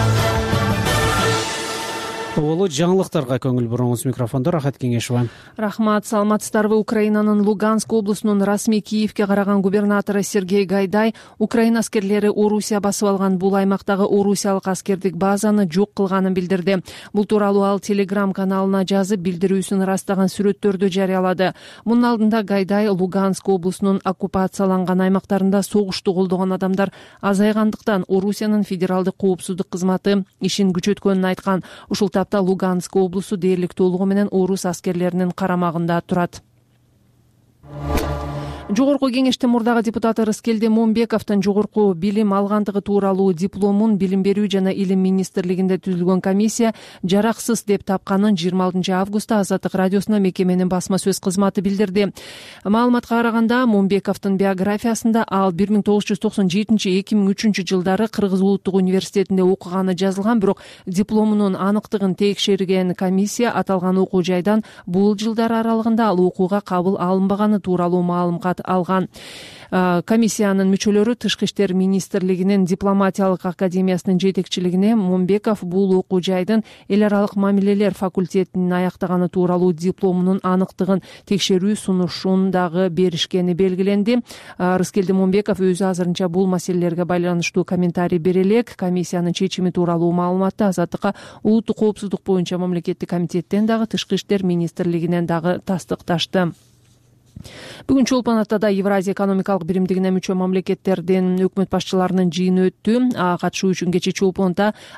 Speaker 1: Оболу жаңылыктарга көңүл буруңуз. Микрофондо Рахат Кеңешева.
Speaker 5: Рахмат. Саламатсыздарбы? Украинанын Луганск облусунун расмий Киевке караган губернатору Сергей Гайдай Украина аскерлери Орусия басып алган бул аймактагы орусиялык аскердик базаны жок кылганын билдирди. Бул тууралуу ал Telegram каналына жазып, билдирүүсүн ырастаган сүрөттөрдү жарыялады. Мунун алдында Гайдай Луганск облусунун оккупацияланган аймактарында согушту колдогон адамдар азайгандыктан Орусиянын федералдык коопсуздук кызматы ишин күчөткөнүн айткан. Ушул Луганск облусу дээрлик толугу менен орус аскерлеринин карамагында турат. Жогорку кеңештин мурдагы депутаты Рыскелди Момбековдун жогорку билим алгандыгы тууралуу дипломун Билим берүү жана Илим министрлигинде түзүлгөн комиссия жараксыз деп тапканын 26 августта Азаттык радиосуна мекеменин басма сөз кызматы билдирди. Маалыматка караганда, Момбековдун биографиясында ал 1997-2003 жылдары Кыргыз улуттук университетинде окуганы жазылган, бирок дипломунун аныктыгын текшерген комиссия аталган окуу жайдан бул жылдар аралыгында ал окууга кабыл алынбаганы тууралуу маалымат алган. Комиссиянын мүчөлөрү Тышкы иштер министрлигинин дипломатиялык академиясынын жетекчилигине Момбеков бул окуу жайдын эл аралык мамилелер факультетин аяктаганы тууралуу дипломунун аныктыгын текшерүү сунушун дагы беришкени белгиленди. Рыскелди Момбеков өзү азырынча бул маселелерге байланыштуу комментарий бере элек. Комиссиянын чечими тууралуу маалыматты Азаттыкка улуттук коопсуздук боюнча мамлекеттик комитеттен дагы Тышкы иштер министрлигинен дагы тастыкташты. Бүгүн Чолпон Атада Евразия экономикалык биримдигине мүчө мамлекеттердин өкмөт башчыларынын жыйыны өттү. Катышуу үчүн кечээ Чолпон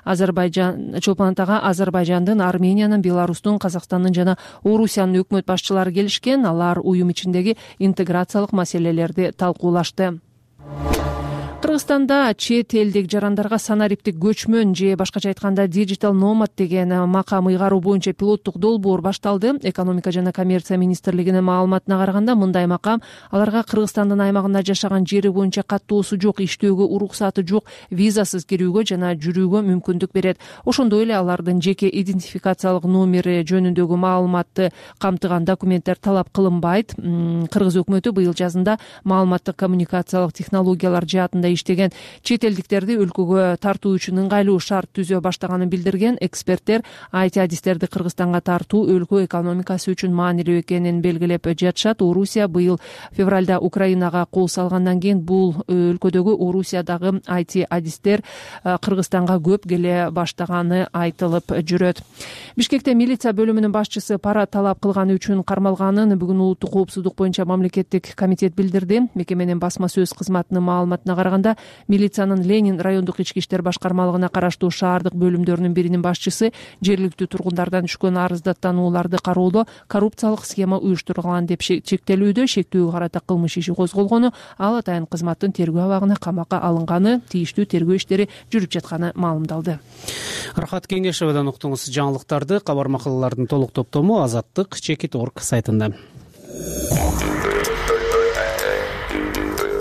Speaker 5: Атага Азербайжандын, Армениянын, Беларустун, Казакстандын жана Орусиянын өкмөт башчылары келишкен. Алар уюм ичиндеги интеграциялык маселелерди талкуулашты. Кыргызстанда чет элдик жарандарга санариптик көчмөн же башкача айтканда digital nomad деген макам ыйгаруу боюнча пилоттук долбоор башталды. Экономика жана коммерция министрлигинин маалыматына караганда, мындай макам аларга Кыргызстандын аймагында жашаган жери боюнча каттоосу жок, иштөөгө уруксаты жок, визасыз кирүүгө жана жүрүүгө мүмкүндүк берет. Ошондой эле алардын жеке идентификациялык номери жөнүндөгү маалыматты камтыган документтер талап кылынбайт. Кыргыз өкмөтү быйыл жазында маалыматтык коммуникациялык технологиялар жаатында иштеген чет элдиктерди өлкөгө тартуу үчүн ыңгайлуу шарт түзө баштаганын билдирген. Эксперттер IT адистерди Кыргызстанга тартуу өлкө экономикасы үчүн маанилүү экенин белгилеп жатышат. Орусия быйыл февралда Украинага кол салгандан кийин бул өлкөдөгү Орусиядагы IT адистер Кыргызстанга көп келе баштаганы айтылып жүрөт. Бишкекте милиция бөлүмүнүн башчысы пара талап кылганы үчүн кармалганын бүгүн улуттук коопсуздук боюнча мамлекеттик комитет билдирди. Мекеменин басма сөз кызматынын маалыматына караганда, милициянын Ленин райондук ички иштер башкармалыгына караштуу шаардык бөлүмдөрүнүн биринин башчысы жергиликтүү тургундардан түшкөн арыздаттанууларды кароодо коррупциялык схема уюштурулган деп чектелүүдө. Шектүүгө карата кылмыш иши козголгону, ал атайын кызматтын тергөө абагына камакка алынганы, тийиштүү тергөө иштери жүрүп жатканы маалымдалды.
Speaker 1: Рахат Кеңешевадан уктуңуз. Жаңылыктарды кабар макалалардын толук топтому Азаттык.org сайтында.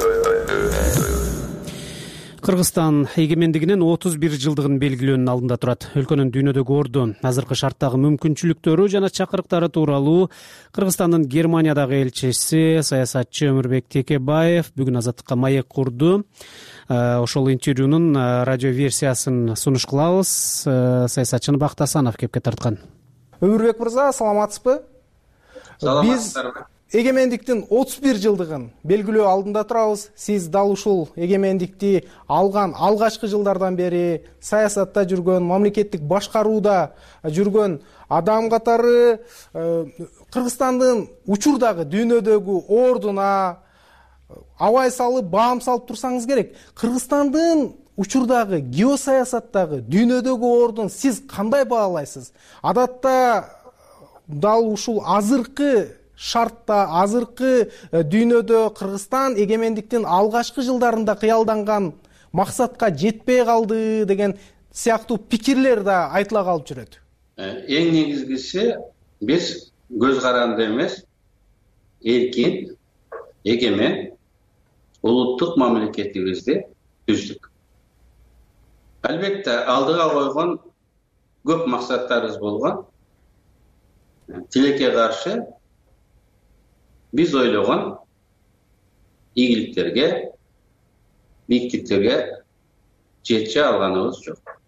Speaker 1: Кыргызстан эгемендигинин 31 жылдыгын белгилөөнүн алдында турат. Өлкөнүн дүйнөдөгү орду, азыркы шарттагы мүмкүнчүлүктөрү жана чакырыктары тууралуу Кыргызстандын Германиядагы элчиси саясатчы Өмүрбек Текебаев бүгүн Азаттыкка маек курду. Ошол интервьюнун радио версиясын сунуш кылабыз. Саясатчыны Бакыт Асанов кепке тарткан.
Speaker 9: Өмүрбек мырза, саламатсызбы?
Speaker 19: Саламатсыздарбы?
Speaker 9: Эгемендиктин 31 жылдыгын белгилөө алдында турабыз. Сиз дал ушул эгемендикти алган алгачкы жылдардан бери саясатта жүргөн, мамлекеттик башкарууда жүргөн адам катары Кыргызстандын учурдагы дүйнөдөгү ордуна абай салып, баам салып турсаңыз керек. Кыргызстандын учурдагы геосаясаттагы дүйнөдөгү ордун сиз кандай баалайсыз? Адатта дал ушул азыркы шартта, азыркы дүйнөдө Кыргызстан эгемендиктин алгачкы жылдарында кыялданган максатка жетпей калды деген сыяктуу пикирлер да айтыла калып жүрөт.
Speaker 19: Эң негизгиси биз көз каранды эмес, эркин, эгемен улуттук мамлекетибизди түздүк. Албетте алдыга койгон көп максаттарыбыз болгон. Тилекке каршы биз ойлогон ийгиликтерге, бийиктиктерге жете алганыбыз жок.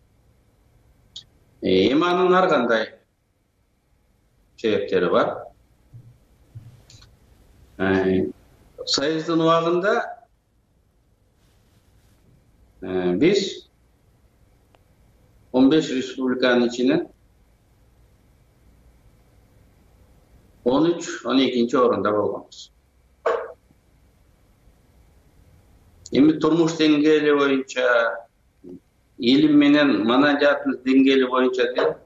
Speaker 19: Эми анын ар кандай себептери бар. Союздун убагында биз 15 республиканын ичинен 13-12 орунда болгонбуз. Эми турмуш деңгээли боюнча, илим менен манаҗатыбыз деңгээли боюнча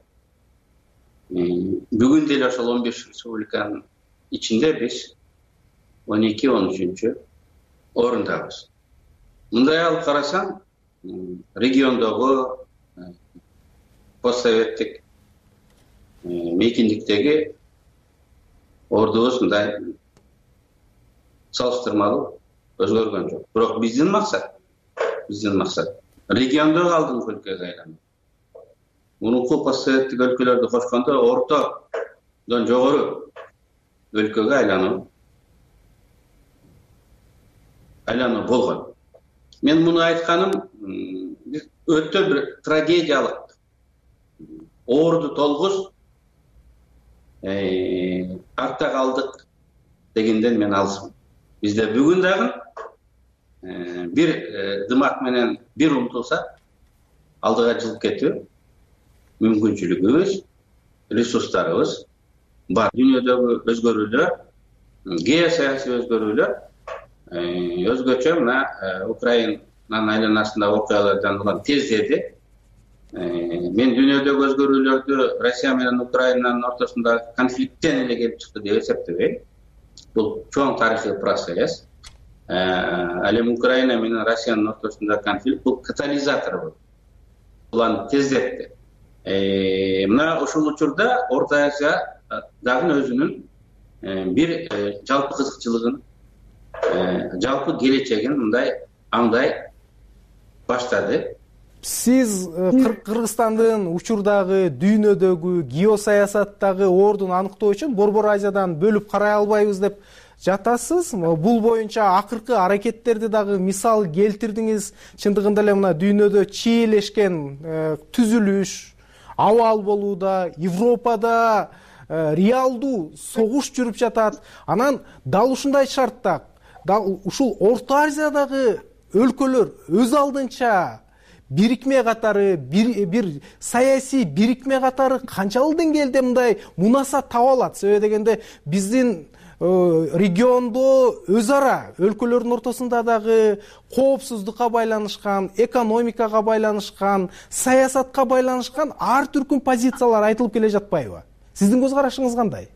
Speaker 19: бүгүн деле ошол 15 республиканын ичинде биз 12-13 орундабыз. Мындай алып карасаң, региондогу постсоветтик мейкиндиктеги ордубуз мындай салыштырмалуу өзгөргөн жок. Бирок биздин максат региондогу алдыңкы өлкөгө айлануу. Мурунку постсоветтик өлкөлөрдү кошкондо ортодон жогору өлкөгө айлануу болгон. Мен муну айтканым, биз өтө бир трагедиялык, орду толгуз артта калдык дегенден мен алысмын. Бизде бүгүн дагы бир дымак менен бир умтулсак, алдыга жылып кетүү мүмкүнчүлүгүбүз, ресурстарыбыз бар. Дүйнөдөгү өзгөрүүлөр, геосаясий өзгөрүүлөр, өзгөчө мына Украинанын айланасында окуялардан улам тездеди. Мен дүйнөдөгү өзгөрүүлөрдү Россия менен Украинанын ортосундагы конфликттен эле келип чыкты деп эсептебейм. Бул чоң тарыхый процесс. Ал эми Украина менен Россиянын ортосундагы конфликт бул катализатор болду. Буланы тездетти. Мына ушул учурда Орто Азия дагы өзүнүн бир жалпы кызыкчылыгын, жалпы келечегин мындай аңдай баштады.
Speaker 9: Сиз Кыргызстандын учурдагы дүйнөдөгү геосаясаттагы ордун аныктоо үчүн Борбор Азиядан бөлүп карай албайбыз деп жатасыз. Бул боюнча акыркы аракеттерди дагы мисал келтирдиңиз. Чындыгында эле мына дүйнөдө чийлешкен түзүлүш, абал болууда, Европада реалдуу согуш жүрүп жатат. Анан дал ушундай шартта, дал ушул Орто Азиядагы өлкөлөр өз алдынча бирикме катары, бир саясий бирикме катары канчалык деңгээлде мындай мунасат таба алат? Себеби дегенде биздин региондо өз ара өлкөлөрдүн ортосунда дагы коопсуздукка байланышкан, экономикага байланышкан, саясатка байланышкан ар түркүн позициялар айтылып келе жатпайбы? Сиздин көз карашыңыз кандай?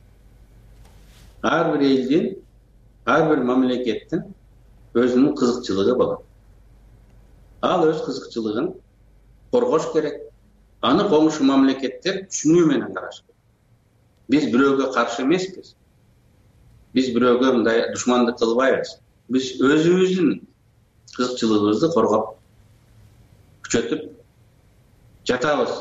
Speaker 19: Ар бир элдин, ар бир мамлекеттин өзүнүн кызыкчылыгы болот. Ал өз кызыкчылыгын коргош керек. Аны коңшу мамлекеттер түшүнүү менен караш керек. Биз бирөөгө каршы эмеспиз. Биз бирөөгө мындай душмандык кылбайбыз. Биз өзүбүздүн кызыкчылыгыбызды коргоп күчөтүп жатабыз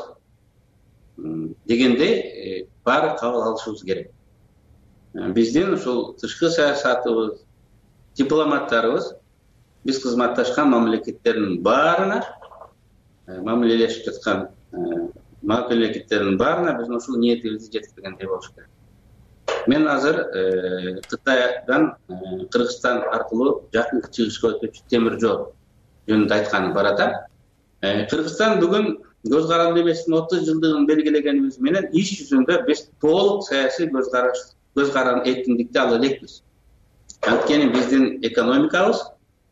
Speaker 19: дегендей баары кабыл алышыбыз керек. Биздин ушул тышкы саясатыбыз, дипломаттарыбыз биз кызматташкан мамлекеттердин баарына, мамилелешип жаткан мамлекеттердин баарына биздин ушул ниетибизди жеткиргендей болуш керек. Мен азыр Кытайдан Кыргызстан аркылуу жакын чыгышка өтүүчү темир жол жөнүндө айтканым бар атам. Кыргызстан бүгүн көз каранды эместин 30 жылдыгын белгилегенибиз менен иш жүзүндө биз толук саясий көз каранды эркиндикти ала элекпиз. Анткени биздин экономикабыз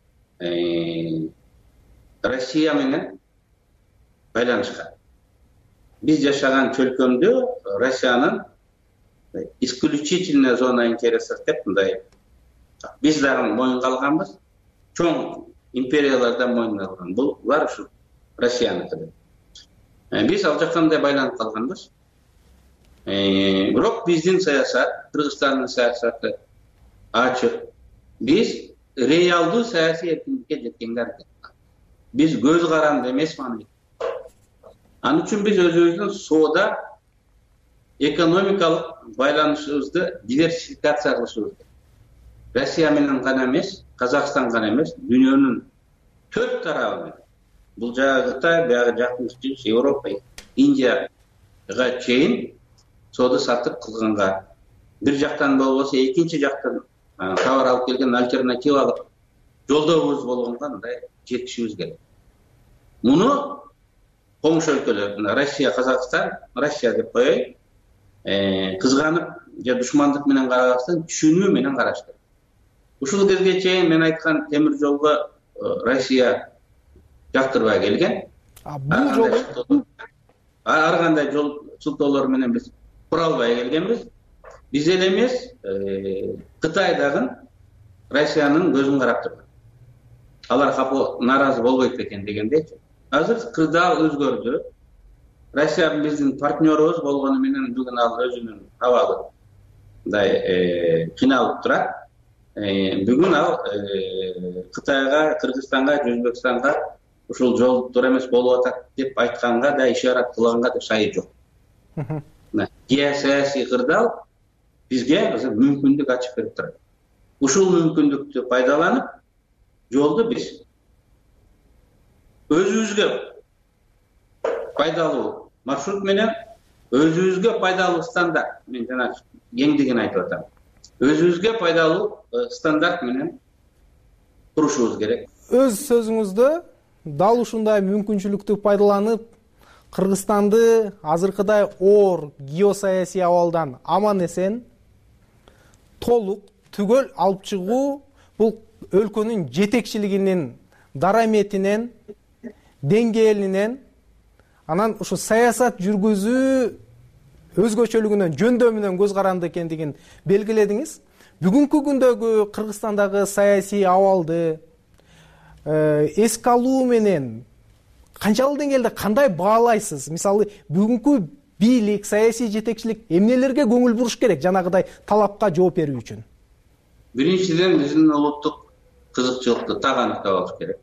Speaker 19: Россия менен байланышкан. Биз жашаган чөлкөмдө Россиянын исключительная зона интересов деп мындай биз дагы моюнга алганбыз. Чоң империялардан моюнга алган. Булар ушу Россияныкы. Биз ал жакка мындай байланып калганбыз. Бирок биздин саясат, Кыргызстандын саясаты ачык. Биз реалдуу саясий эркиндикке жеткенге аракет кылабыз. Биз көз каранды эмес мамиле. Анын үчүн биз өзүбүздүн соода экономикалык байланышыбызды диверсификация кылышыбыз керек. Россия менен гана эмес, Казакстан гана эмес, дүйнөнүн 4 тарабы менен. Бул жагы Кытай, бuyagы жакын чыгыш, Европа, Индияга чейин соода саттык кылганга, бир жактан болбосо экинчи жактан товар алып келген альтернативалык жолдобуз болгонго мындай жетишибиз керек. Муну коңш өлкөлөр, Россия, Казакстан, Россия деп коеюн, кызганып же душмандык менен карабастан түшүнүү менен караш керек. Ушул кезге чейин мен айткан темир жолго Россия жактырбай келген. Бул жол ар кандай жол сылтоолор менен биз кура албай келгенбиз. Биз эле эмес, Кытай дагы Россиянын көзүн карап турган. Алар капы нааразы болбойт бекен дегендейчи. Азыр кырдаал өзгөрдү. Россия биздин партнерубуз болгону менен бүгүн ал өзүнүн абалы мындай кыйналып турат. Бүгүн ал Кытайга, Кыргызстанга, Өзбекстанга ушул жол туура эмес болуп атат деп айтканга да ишарат кылганга да шайы жок. Геосаясий кырдаал бизге азыр мүмкүндүк ачып берип турат. Ушул мүмкүндүктү пайдаланып, жолду биз өзүбүзгө пайдалуу маршрут менен, өзүбүзгө пайдалуу стандарт, мен жана кеңдигин айтып атам. Өзүбүзгө пайдалуу стандарт менен курушубуз керек.
Speaker 2: Өз сөзүңүздө дал ушундай мүмкүнчүлүктү пайдаланып, Кыргызстанды азыркыдай оор геосаясий абалдан аман эсен толук түгөл алып чыгуу бул өлкөнүн жетекчилигинин дараметинен, деңгээлинен, анан ушу саясат жүргүзүү өзгөчөлүгүнөн, жөндөмүнөн көз каранды экендигин белгиледиңиз. Бүгүнкү күндөгү Кыргызстандагы саясий абалды эске алуу менен канчалык деңгээлде кандай баалайсыз? Мисалы, бүгүнкү бийлик, саясий жетекчилик эмнелерге көңүл буруш керек жанагыдай талапка жооп берүү үчүн?
Speaker 19: Биринчиден биздин улуттук кызыкчылыкты тагандыктап алыш керек.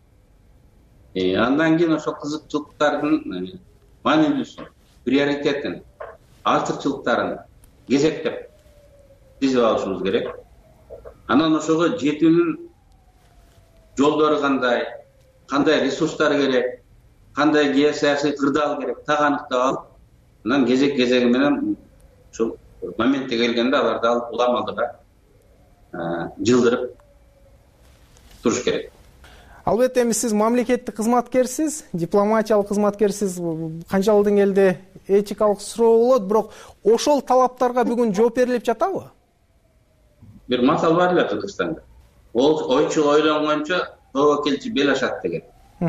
Speaker 19: Андан кийин ошол кызыкчылыктардын маанилүүсүн, приоритетин, артыкчылыктарын кезектеп тизип алышыбыз керек. Анан ошого жетүүнүн жолдору кандай ресурстар керек, кандай геосаясий кырдаал керек, таганыктап алып, анан кезеги менен ушул моментке келгенде аларды алып уламалдыга жылдырып туруш керек.
Speaker 2: Албетте, эми сиз мамлекеттик кызматкерсиз, дипломатиялык кызматкерсиз, канчалык деңгээлде этикалык суроо болот, бирок ошол талаптарга бүгүн жооп берилип жатабы?
Speaker 19: Бир макал бар эле Кыргызстанда. Ойчу ойлонгончо тоого келчи бел ашат деген.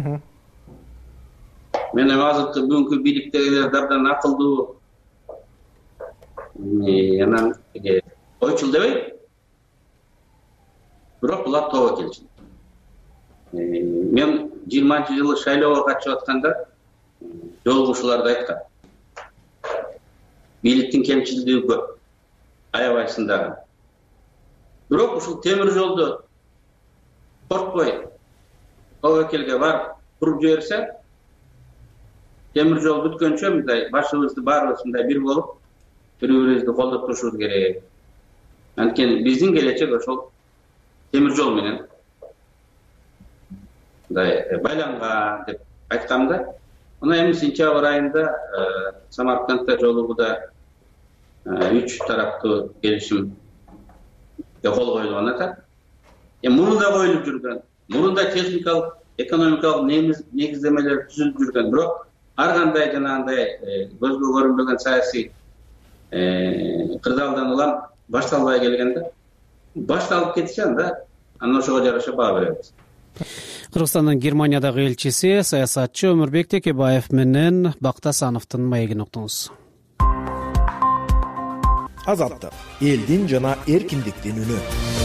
Speaker 19: Мен азыркы бүгүнкү бийликтегилер абдан акылдуу, анан ойчул дебейт, бирок булар тоого келчи. Мен 20-жылы шайлоого катышып атканда жолугушууларда айткам. Бийликтин кемчилдиги көп, аябайсын дагы. Бирок ушул темир жолду коркпой, тоого келге барып туруп жиберсе, темир жол бүткөнчө мындай башыбызды баарыбыз мындай бир болуп бири бирибизди колдоп турушубуз керек. Анткени биздин келечек ошол темир жол менен мындай байланган деп айткам да. Мына эми сентябрь айында Самаркандда жолугуда 3 тараптуу келишимге кол коюлган атат. Мурунда коюлуп жүргөн, мурунда техникалык, экономикалык негиздемелер түзүлүп жүргөн, бирок ар кандай жанагындай көзгө көрүнбөгөн саясий кырдаалдан улам башталбай келген да. Башталып кетсе анда анан ошого жараша баа беребиз.
Speaker 1: Кыргызстандын Германиядагы элчиси саясатчы Өмүрбек Текебаев менен Бактасановдун маегин уктуңуз.
Speaker 13: Азаттык элдин жана эркиндиктин үнү.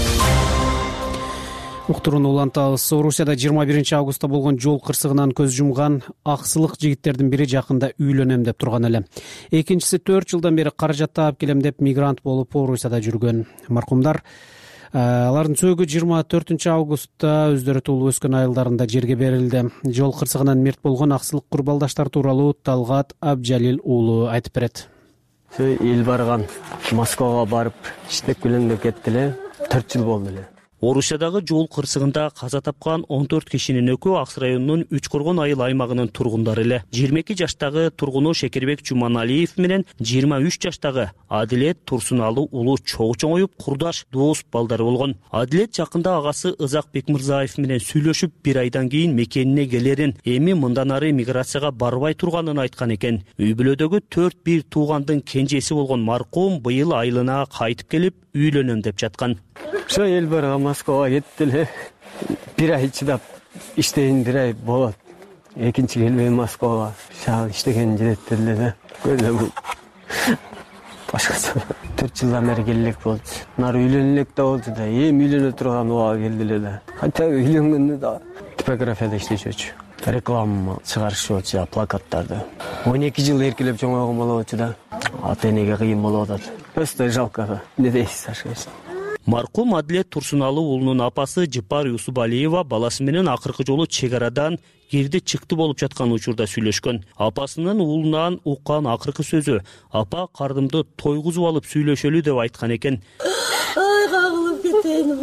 Speaker 1: Уктурууну улантабыз. Орусияда 21 августта болгон жол кырсыгынан көз жумган аксылык жигиттердин бири жакында үйлөнөм деп турган эле. Экинчиси 4 жылдан бери каражат таап келем деп мигрант болуп Орусияда жүргөн. Маркумдар алардын сөөгү 24 августта өздөрү туулуп өскөн айылдарында жерге берилди. Жол кырсыгынан мерт болгон аксылык курбалдаштар тууралуу Талгат Абжалил уулу айтып берет.
Speaker 21: Эл барган Москвага барып иштеп келем деп кетти эле. 4 жыл болду эле.
Speaker 22: Орусиядагы жол кырсыгында каза тапкан 14 кишинин экөө Акс районунун 3 коргон айыл аймагынын тургундары эле. 22 жаштагы тургуну Шекербек Жуманалиев менен 23 жаштагы Адилет Турсуналуу уулу чогуу чоңоюп курдаш дос балдары болгон. Адилет жакында агасы Ызак Бекмырзаев менен сүйлөшүп, 1 айдан кийин мекенине келерин, эми мындан ары миграцияга барбай турганын айткан экен. Үй бүлөдөгү 4 туугандын кенжеси болгон маркум быйыл айылына кайтып келип, үйлөнөм деп жаткан.
Speaker 21: Ошо эл барга Москвага кетти эле. 1 ай чыдап иштейин, 1 ай болот. Экинчи келбейм Москвага. Шагыл иштеген жетет эле да. Көзөм. Башкача 4 жылдан бери келелек болду. Нар үйлөнөлүк да болду да, эми үйлөнө турган убага келди эле да. Кайта үйлөнгөндө да типографияда иштечүчү. Реклама чыгарышчу, плакаттарды. 12 жыл эркелеп чоңойгон болчу да. Ата-энеге кыйын болуп атат. Просто жалко. Не дейсиз ашкайсыз?
Speaker 22: Маркум Адилет Турсуналуу уулунун апасы Жыпар Юсубалиева баласы менен акыркы жолу чек арадан кирди чыкты болуп жаткан учурда сүйлөшкөн. Апасынын уулунан уккан акыркы сөзү: "Апа, кардымды тойгузуп алып сүйлөшөлү" деп айткан экен.
Speaker 23: Ай, кагылып кетейин,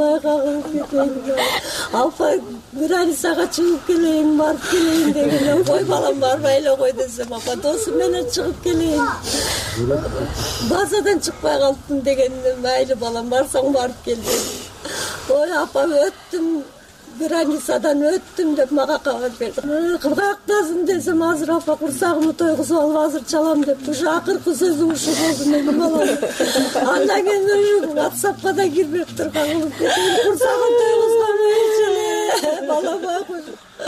Speaker 23: Апа, границага чыгып келейин, барып келейин деген. Кой балам, барбай эле кой десем, апа, досум менен чыгып келейин. Базадан чыкпай калдым дегенде, майли балам, барсаң барып кел деди. Ой, апа, өттүм, границадан өттүм деп мага кабар берди. Кырдаактасың десем, азыр апа курсагымды тойгузуп алып азыр чалам деп. Ушу акыркы сөзү ушу болду менин балам. Андан кийин ушу WhatsApp'ка да кирбей турган болуп кетти. Курсагын тойгузганбайчы эле. Балам ой.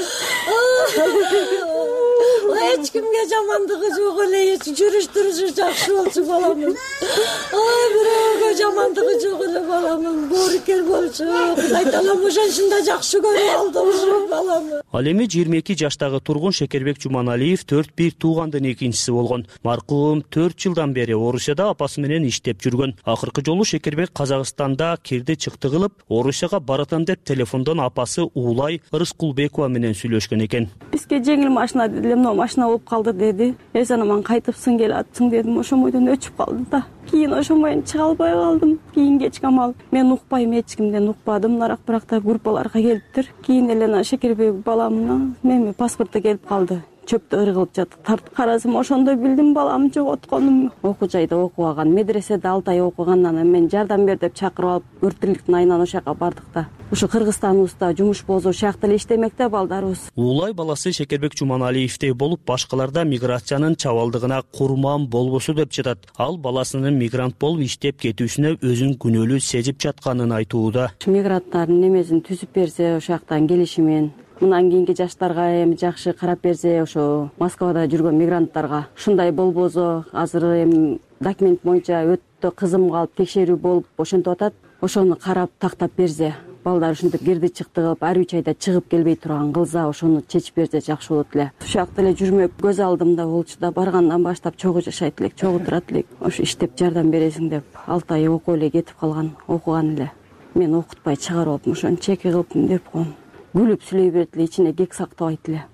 Speaker 23: Эч кимге жамандыгы жок эле, жүрүш-турушу жакшы болчу баламын. Бирөөгө жамандыгы жок эле баламын. Боорукер болчу. Кудай таалам ошончунда жакшы көрүп алды ушу баламы.
Speaker 22: Ал эми 22 жаштагы тургун Шекербек Жуманалиев 4 туугандын экинчиси болгон. Маркум 4 жылдан бери Орусияда апасы менен иштеп жүргөн. Акыркы жолу Шекербек Казакстанда кирди чыкты кылып, Орусияга баратам деп телефондон апасы Уулай Рыскулбекова менен сүйлөшкөн экен.
Speaker 23: Бизге жеңил машина деди, мына машина болуп калды деди. Анан кайтыпсың, келатсың дедим, ошомойдон өчүп калды да. Кийин ошомойдон чыга албай калдым. Кийин кечки амал мен укпайм, эч кимден укпадым. Бирок группаларга келиптир. Кийин эле Шекербек баламына мени паспорту келип калды. Чөптө ыргылып жатты. Тартып карасам, ошондо билдим баламды жоготконумду. Окуу жайда окуган, медреседе 6 ай окугандан мен жардам бер деп чакырып алып, өрттүлүктүн айынан ошол жака бардык да. Ушу Кыргызстаныбызда жумуш болсо, ошол жакта эле иштемек да балдарыбыз.
Speaker 22: Уулай баласы Шекербек Жуманалиевдей болуп, башкаларда миграциянын чабалдыгына курман болбосу деп жатат. Ал баласынын мигрант болуп иштеп кетүүсүнө өзүн күнөөлүү сезип жатканын айтууда.
Speaker 23: Мигранттардын немесин түзүп берсе, ошол жактан келишимен мындан кийинки жаштарга эми жакшы карап берсе, ошо Москвада жүргөн мигранттарга ушундай болбосо, азыр эми документ боюнча өтө кызым калып текшерүү болуп ошентип атат. Ошону карап тактап берсе, балдар ушинтип кирди чыкты кылып, ар 3 айда чыгып келбей турган кылса, ошону чечип берсе жакшы болот эле. Ушул жакта эле жүрмөк көз алдымда болчу да, баргандан баштап чогуу жашайт элек, чогуу турат элек. Ошо иштеп жардам бересиң деп 6 ай окуп эле кетип калган, окуган эле. Мен окутпай чыгарып алып, ошону чеки кылып деп коем. Күлүп сүйлөй берет эле, ичине кек сактабайт эле.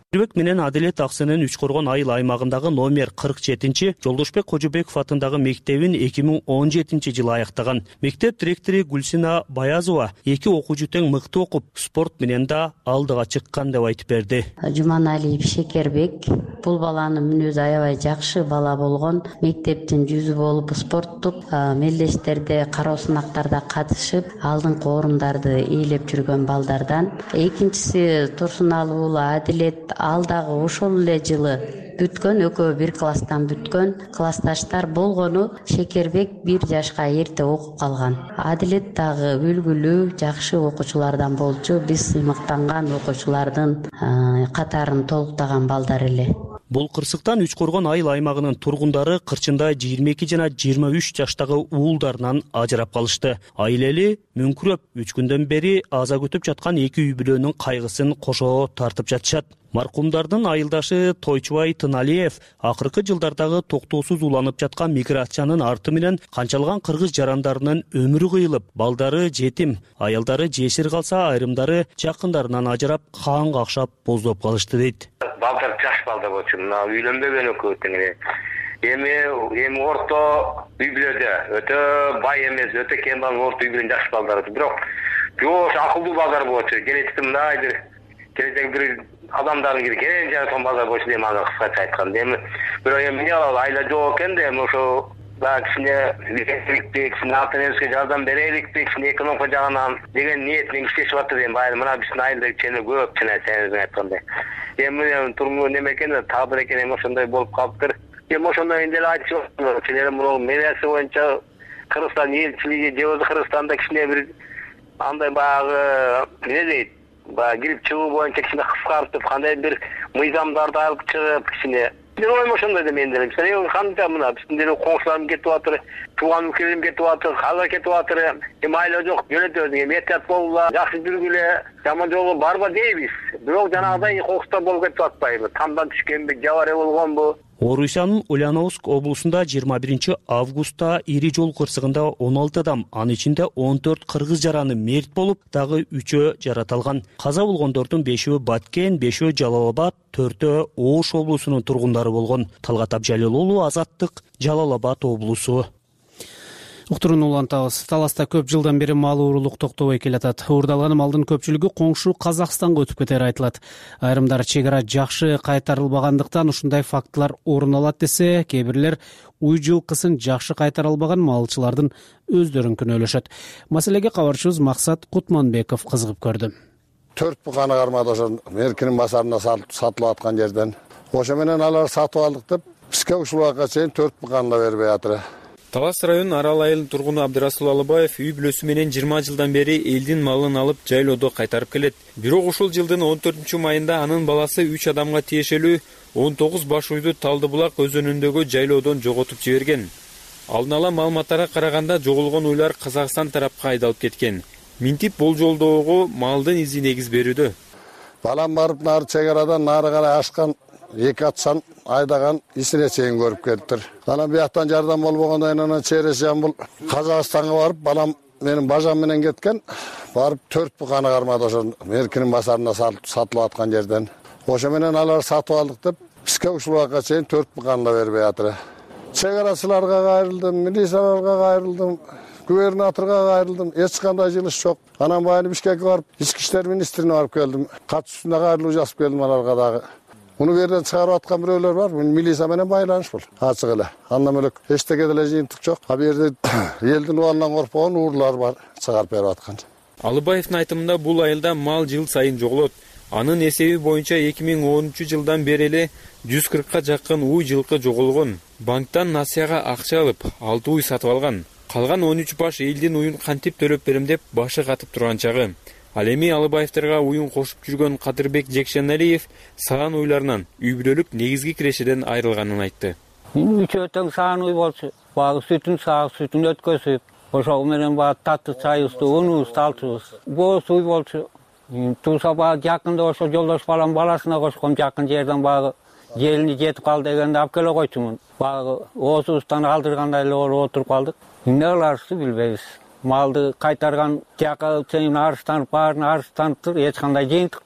Speaker 22: Шекербек менен Адилет Аксынын Үч Коргон айыл аймагындагы номер 47 Жолдошбек Кожобеков атындагы мектебин 2017 жылы аяктаган. Мектеп директору Гүлсина Баязова эки окуучу тең мыкты окуп, спорт менен да алдыга чыккан деп айтып берди.
Speaker 6: Жуманалиев Шекербек бул баланын мүнөзү аябай жакшы бала болгон. Мектептин жүзү болуп спорттук мелдештерде, кароо сынактарда катышып, алдыңкы орундарды ээлеп жүргөн балдардан. Экинчиси Турсуналуу уулу Адилет ал дагы ошол эле жылы бүткөн, экөө бир класстан бүткөн, классташтар болгону Шекербек 1 жашка эрте окуп калган. Адилет дагы үлгүлүү, жакшы окуучулардан болчу, биз сыймыктанган окуучулардын катарын толуктаган балдар эле.
Speaker 22: Бул кырсыктан Үч Коргон айыл аймагынын тургундары кырчында 22 жана 23 жаштагы уулдарынан ажырап калышты. Айлели мүңкүрөп 3 күндөн бери аза күтүп жаткан эки үй бүлөнүн кайгысын кошо тартып жатышат. Маркумдардын айылдашы Тойчубай Тыналиев акыркы жылдардагы токтоосуз уланып жаткан миграциянын арты менен канчалган кыргыз жарандарынын өмүрү кыйылып, балдары жетим, аялдары жесир калса, айрымдары жакындарынан ажырап, каан какшап боздоп калышты дейт.
Speaker 7: Балдар жаш балдар болчу, мына үйлөнбөгөн экөө теңири. Эми орто үй бүлөдө өтө бай эмес, өтө кембал орто үй бүлөнүн жаш балдары. Бирок жош акылдуу балдар болчу. Келечекте мындайдыр. Келечек бир адамдардын кирген жаратқан балдар болчу дейм, аны кыскача айтканда. Эми бирок эмне айла жок экен да, эми ошо кичине билгенчиликти, кичине ата энебизге жардам береликпи, кичине экономика жагынан деген ниет менен иштешип атты дейм. Байы мына биздин айылда чене көп, чене сенин айткандай. Эми турму неме экен, тагдыр экен, эми ошондой болуп калыптыр. Эми ошондой эле айтышып атты. Ченелер мурун милиясы боюнча Кыргызстан элчилиги же өзү Кыргызстанда кичине бир андай баягы эмне дейт, баягы кирип чыгуу боюнча кичине кыскартып, кандай бир мыйзамдарды алып чыгып кичине. Мен ойм ошондой да мен делем. Сен кандай мына биздин деле коңшуларым кетип атыр, тууган өлкөлөрүм кетип атыр, каза кетип атыр. Эми айла жок, жөнөтөбүз. Эми эhtiyat болгула, жакшы жүргүлө, жаман жолго барба дейбиз. Бирок жанагыдай кокустар болуп кетип атпайбы? Тамдан түшкөнбү, жабаре болгонбу?
Speaker 22: Орусиянын Ульяновск облусунда 21 августта ири жол кырсыгында 16 адам, анын ичинде 14 кыргыз жараны мерт болуп, дагы 3-өө жараталган. Каза болгондордун 5-өө Баткен, 5-өө Жалал Абад, 4-өө Ош облусунун тургундары болгон. Талгат Абжалил уулу, Азаттык, Жалал Абад облусу.
Speaker 1: Уктуруну улантабыз. Таласта көп жылдан бери мал уурулук токтобой келатат. Уурдалган малдын көпчүлүгү коңшу Казакстанга өтүп кетери айтылат. Айрымдар чек ара жакшы кайтарылбагандыктан ушундай фактылар орун алат десе, кээ бирлер уй жылкысын жакшы кайтара албаган малчылардын өздөрүн күнөөлөшөт. Маселеге кабарчыбыз Максат Кутманбеков кызыгып көрдү.
Speaker 11: 4 буканы кармады ошо Меркинин базарында сатылып аткан жерден. Ошо менен алар сатып алдык деп бизге ушул убакка чейин 4 буканы да бербей атыр.
Speaker 24: Талас районунун Арал айылынын тургуну Абдырасул Алыбаев үй бүлөсү менен 20 жылдан бери элдин малын алып жайлоодо кайтарып келет. Бирок ушул жылдын 14 майында анын баласы 3 адамга тиешелүү 19 баш уйду Талдыбулак өзөнүндөгү жайлоодон жоготуп жиберген. Алдын ала маалыматтарга караганда жоголгон уйлар Казакстан тарапка айдалып кеткен. Минтип болжолдоого малдын изи негиз берүүдө.
Speaker 11: Балам барып нары чек арадан нары карай ашкан 2 атсан айдаган исине чейин көрүп келиптир. Анан бияктан жардам болбогондон анан чересем бул Казакстанга барып, балам менин бажам менен кеткен. Барып 4 буканы кармады ошо Меркинин базарында сатылып аткан жерден. Ошо менен алар сатып алдык деп бизге ушул убакка чейин 4 буканы да бербей атыр. Чек арачыларга кайрылдым, милицияларга кайрылдым, губернаторга кайрылдым, эч кандай жылыш жок. Анан байны Бишкекке барып, ички иштер министрине барып келдим. Кат үстүндө кайрылуу жазып келдим аларга дагы. Муну берден чыгарып аткан бирөөлөр бар. Милиция менен байланыш бул. Ачык эле. Андан бөлөк эчтеке деле жыйынтык жок. А берде элдин убалынан коркпогон уурлар бар, чыгарып берип аткан.
Speaker 24: Алыбаевдин айтымында бул айылда мал жыл сайын жоголот. Анын эсеби боюнча 2010 жылдан бери эле 140ка жакын уй жылкы жоголгон. Банктан насыяга акча алып, 6 уй сатып алган. Калган 13 баш элдин уйун кантип төлөп берем деп башы катып турган чагы. Ал эми Алыбаевтерге уюн кошуп жүргөн Кадырбек Жекшеналиев саан уйларынан үй бүлөлүк негизги кирешеден айрылганын айтты.
Speaker 20: Үчөө тең саан уй болчу. Багы сүтүн саак, сүтүн өткөзүп, ошол менен багы татты чайыбызды, унубузду алчубуз. Боз уй болчу. Туса багы жакында ошо жолдош балам баласына кошком, жакын жерден багы желини жетип калды дегенде алып келе койчумун. Багы оозубуздан алдыргандай эле болуп отуруп калдык. Эмне кыларыбызды билбейбиз. Малды кайтарган жака чейин арызданып, баарын арызданып тур, эч кандай жыйынтык жок.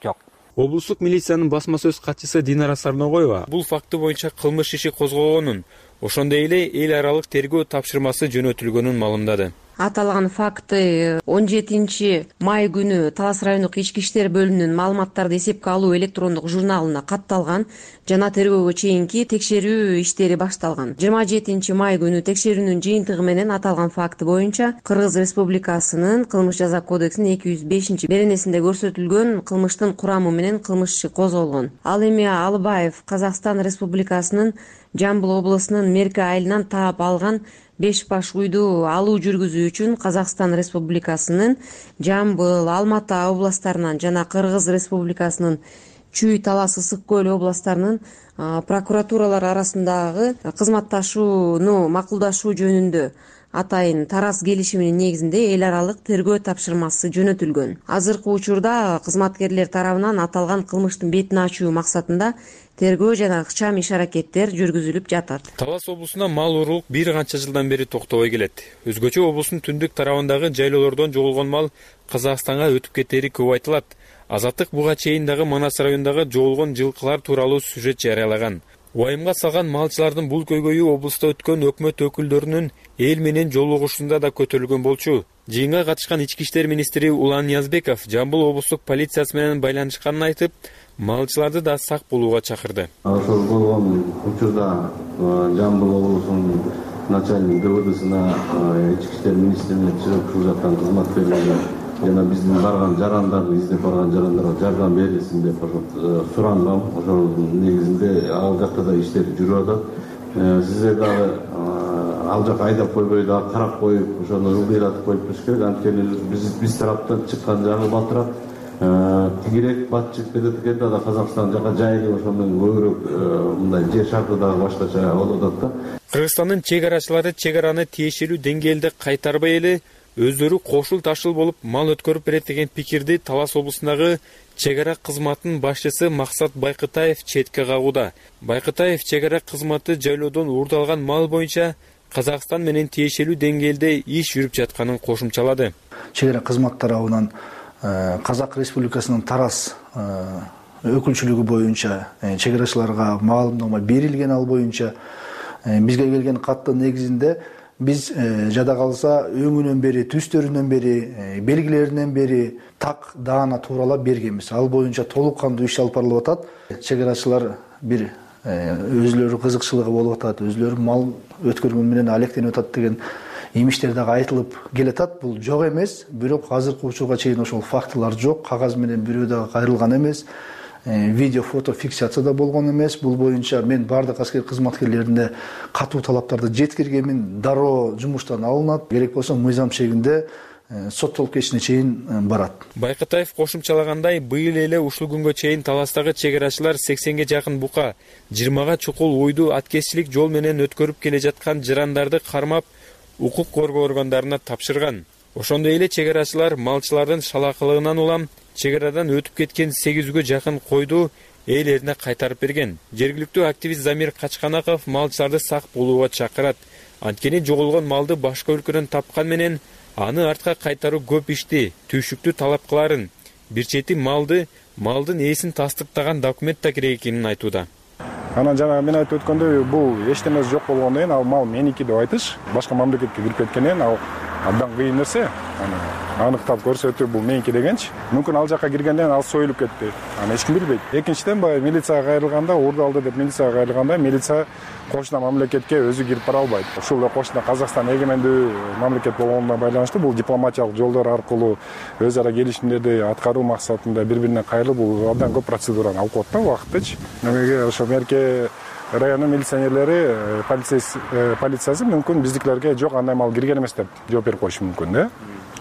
Speaker 24: Облустук милициянын басма сөз катчысы Динара Сарногоева бул факты боюнча кылмыш иши козголгонун, ошондой эле эл аралык тергөө тапшырмасы жөнөтүлгөнүн маалымдады.
Speaker 3: Аталган факты 17 май күнү Талас райондук ички иштер бөлүмүнүн маалыматтарды эсепке алуу электрондук журналына катталган жана тергөөгө чейинки текшерүү иштери башталган. 27 май күнү текшерүүнүн жыйынтыгы менен аталган факты боюнча Кыргыз Республикасынын кылмыш жаза кодексинин 205 беренесинде көрсөтүлгөн кылмыштын курамы менен кылмыш иши козголгон. Ал эми Алыбаев Казакстан Республикасынын Жамбыл облусунун Мерке айылынан таап алган 5 баш уйду алуу жүргүзүү үчүн Казакстан Республикасынын Жамбыл, Алматы областарынан жана Кыргыз Республикасынын Чүй, Талас, Ысык көл областарынын прокуратуралар арасындагы кызматташууну макулдашуу жөнүндө атайын Тарас келишиминин негизинде эл аралык тергөө тапшырмасы жөнөтүлгөн. Азыркы учурда кызматкерлер тарабынан аталган кылмыштын бетин ачуу максатында тергөө жана ыкчам иш-аракеттер жүргүзүлүп жатат.
Speaker 24: Талас облусуна мал уруулук бир канча жылдан бери токтобой келет. Өзгөчө облустун түндүк тарабындагы жайлоолордон жоголгон мал Казакстанга өтүп кетери көп айтылат. Азаттык буга чейин дагы Манас районундагы жоголгон жылкылар тууралуу сюжет жарыялаган. Уайымга салган малчылардын бул көйгөйү облуста өткөн өкмөт өкүлдөрүнүн эл менен жолугушуусунда да көтөрүлгөн болчу. Жыйынга катышкан ички иштер министри Улан Ниязбеков Жамбыл облустук полициясы менен байланышканын айтып, малчыларды да сак болууга чакырды.
Speaker 8: Ошол болгон учурда Жамбыл облусунун начальник ДВДсына ички иштер министрлигине чыгып ушул жактан кызматкерлерге жана биздин барган жарандарды издеп барган жарандарга жардам берилсин деп сурангам. Ошол негизинде ал жакта да иштер жүрүп атат. Сиздер дагы ал жака айдап койбой дагы карап коюп, ошону ылдыйратып коюп туруш керек. Анткени биз тараптан чыккан жагы батырак тигирээк батчып кетет экен да Казакстан жака жайылып ошондон көбүрөөк мындай жер шарты дагы башкача болуп атат да.
Speaker 24: Кыргызстандын чек арачылары чек араны тиешелүү деңгээлде кайтарбай эле өздөрү кошул ташыл болуп мал өткөрүп берет деген пикирди Талас облусундагы чек ара кызматынын башчысы Максат Байкытаев четке кагууда. Байкытаев чек ара кызматы жайлоодон уурдалган мал боюнча Казакстан менен тиешелүү деңгээлде иш жүрүп жатканын кошумчалады.
Speaker 10: Чек ара кызмат тарабынан Казак Республикасынын Тарас өкүлчүлүгү боюнча чек арачыларга маалымдама берилген, ал боюнча бизге келген каттын негизинде биз жада калса өңүнөн бери, түстөрүнөн бери, белгилеринен бери так даана тууралап бергенбиз. Ал боюнча толук кандуу иш алып барылып атат. Чек арачылар бир өзлөрү кызыкчылыгы болуп атат, өзлөрү мал өткөргөн менен алектенип атат деген имиштер дагы айтылып келатат. Бул жок эмес, бирок азыркы учурга чейин ошол фактылар жок. Кагаз менен бирөө дагы кайрылган эмес. Видео, фото фиксация да болгон эмес. Бул боюнча мен бардык аскер кызматкерлерине катуу талаптарды жеткиргенмин. Дароо жумуштан алынат. Керек болсо мыйзам чегинде соттолуп кетишине чейин барат.
Speaker 24: Байкытаев кошумчалагандай, быйыл эле ушул күнгө чейин Таластагы чек арачылар 80ге жакын бука, 20га чукул уйду аткезчилик жол менен өткөрүп келе жаткан жарандарды кармап, укук коргоо органдарына тапшырган. Ошондой эле чек арачылар малчылардын шалакылыгынан улам чек арадан өтүп кеткен 800гө жакын койду ээлерине кайтарып берген. Жергиликтүү активист Замир Качканаков малчыларды сак болууга чакырат. Анткени жоголгон малды башка өлкөдөн тапкан менен аны артка кайтаруу көп ишти, түйшүктүү талап кыларын. Бир чети малдын ээсин тастыктаган документ да керек экенин айтууда.
Speaker 12: Анан жана мен айтып өткөндөй, бул эчтемеси жок болгондон кийин ал мал меники деп айтыш, башка мамлекетке кирип кеткенден ал абдан кыйын нерсе. Аныктап көрсөтүү бул меники дегенчи. Мүмкүн ал жака киргенден ал союлуп кетти. Аны эч ким билбейт. Экинчиден баягы милицияга кайрылганда, уурдалды деп милицияга кайрылганда, милиция кошуна мамлекетке өзү кирип бара албайт. Ушул эле кошуна Казакстан эгемендүү мамлекет болгонуна байланыштуу бул дипломатиялык жолдор аркылуу өз ара келишимдерди аткаруу максатында бири-бирине кайрылып, бул абдан көп процедураны алып коет да убакыттычы. Немеге ошо Мерке району милиционерлери, полициясы мүмкүн биздикилерге жок андай мал кирген эмес деп жооп берип коюшу мүмкүн да.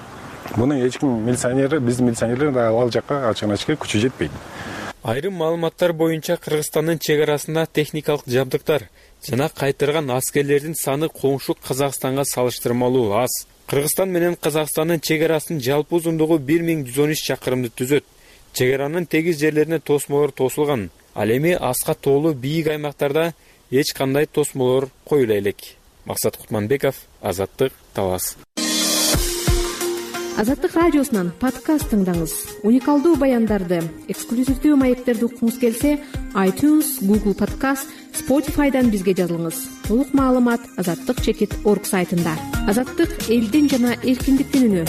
Speaker 12: Муну эч ким милиционер, биздин милиционерлер да ал жакка ачыгын ачкы күчү жетпейт.
Speaker 24: Айрым маалыматтар боюнча Кыргызстандын чек арасында техникалык жабдыктар жана кайтарган аскерлердин саны коңшу Казакстанга салыштырмалуу аз. Кыргызстан менен Казакстандын чек арасынын жалпы узундугу 1113 чакырымды түзөт. Чек аранын тегиз жерлерине тосмолор тосулган. Ал эми аска тоолуу бийик аймактарда эч кандай тосмолор коюла элек. Максат Кутманбеков, Азаттык, Талас.
Speaker 5: Азаттык радиосунан подкаст тыңдаңыз. Уникалдуу баяндарды, эксклюзивдүү маектерди уккуңуз келсе, iTunes, Google Podcast, Spotify'дан бизге жазылыңыз. Толук маалымат azattik.org сайтында. Азаттык — элдин жана эркиндиктин үнү.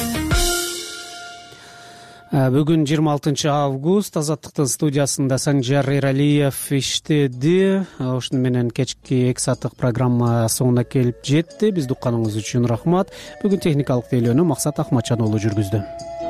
Speaker 1: Бүгүн 26 август. Азаттыктын студиясында Санжар Эралиев иштеди. Ошону менен кечки 2 сааттык программа соңуна келип жетти. Бизди укканыңыз үчүн рахмат. Бүгүн техникалык тейлөөнү Максат Ахматжан уулу жүргүздү.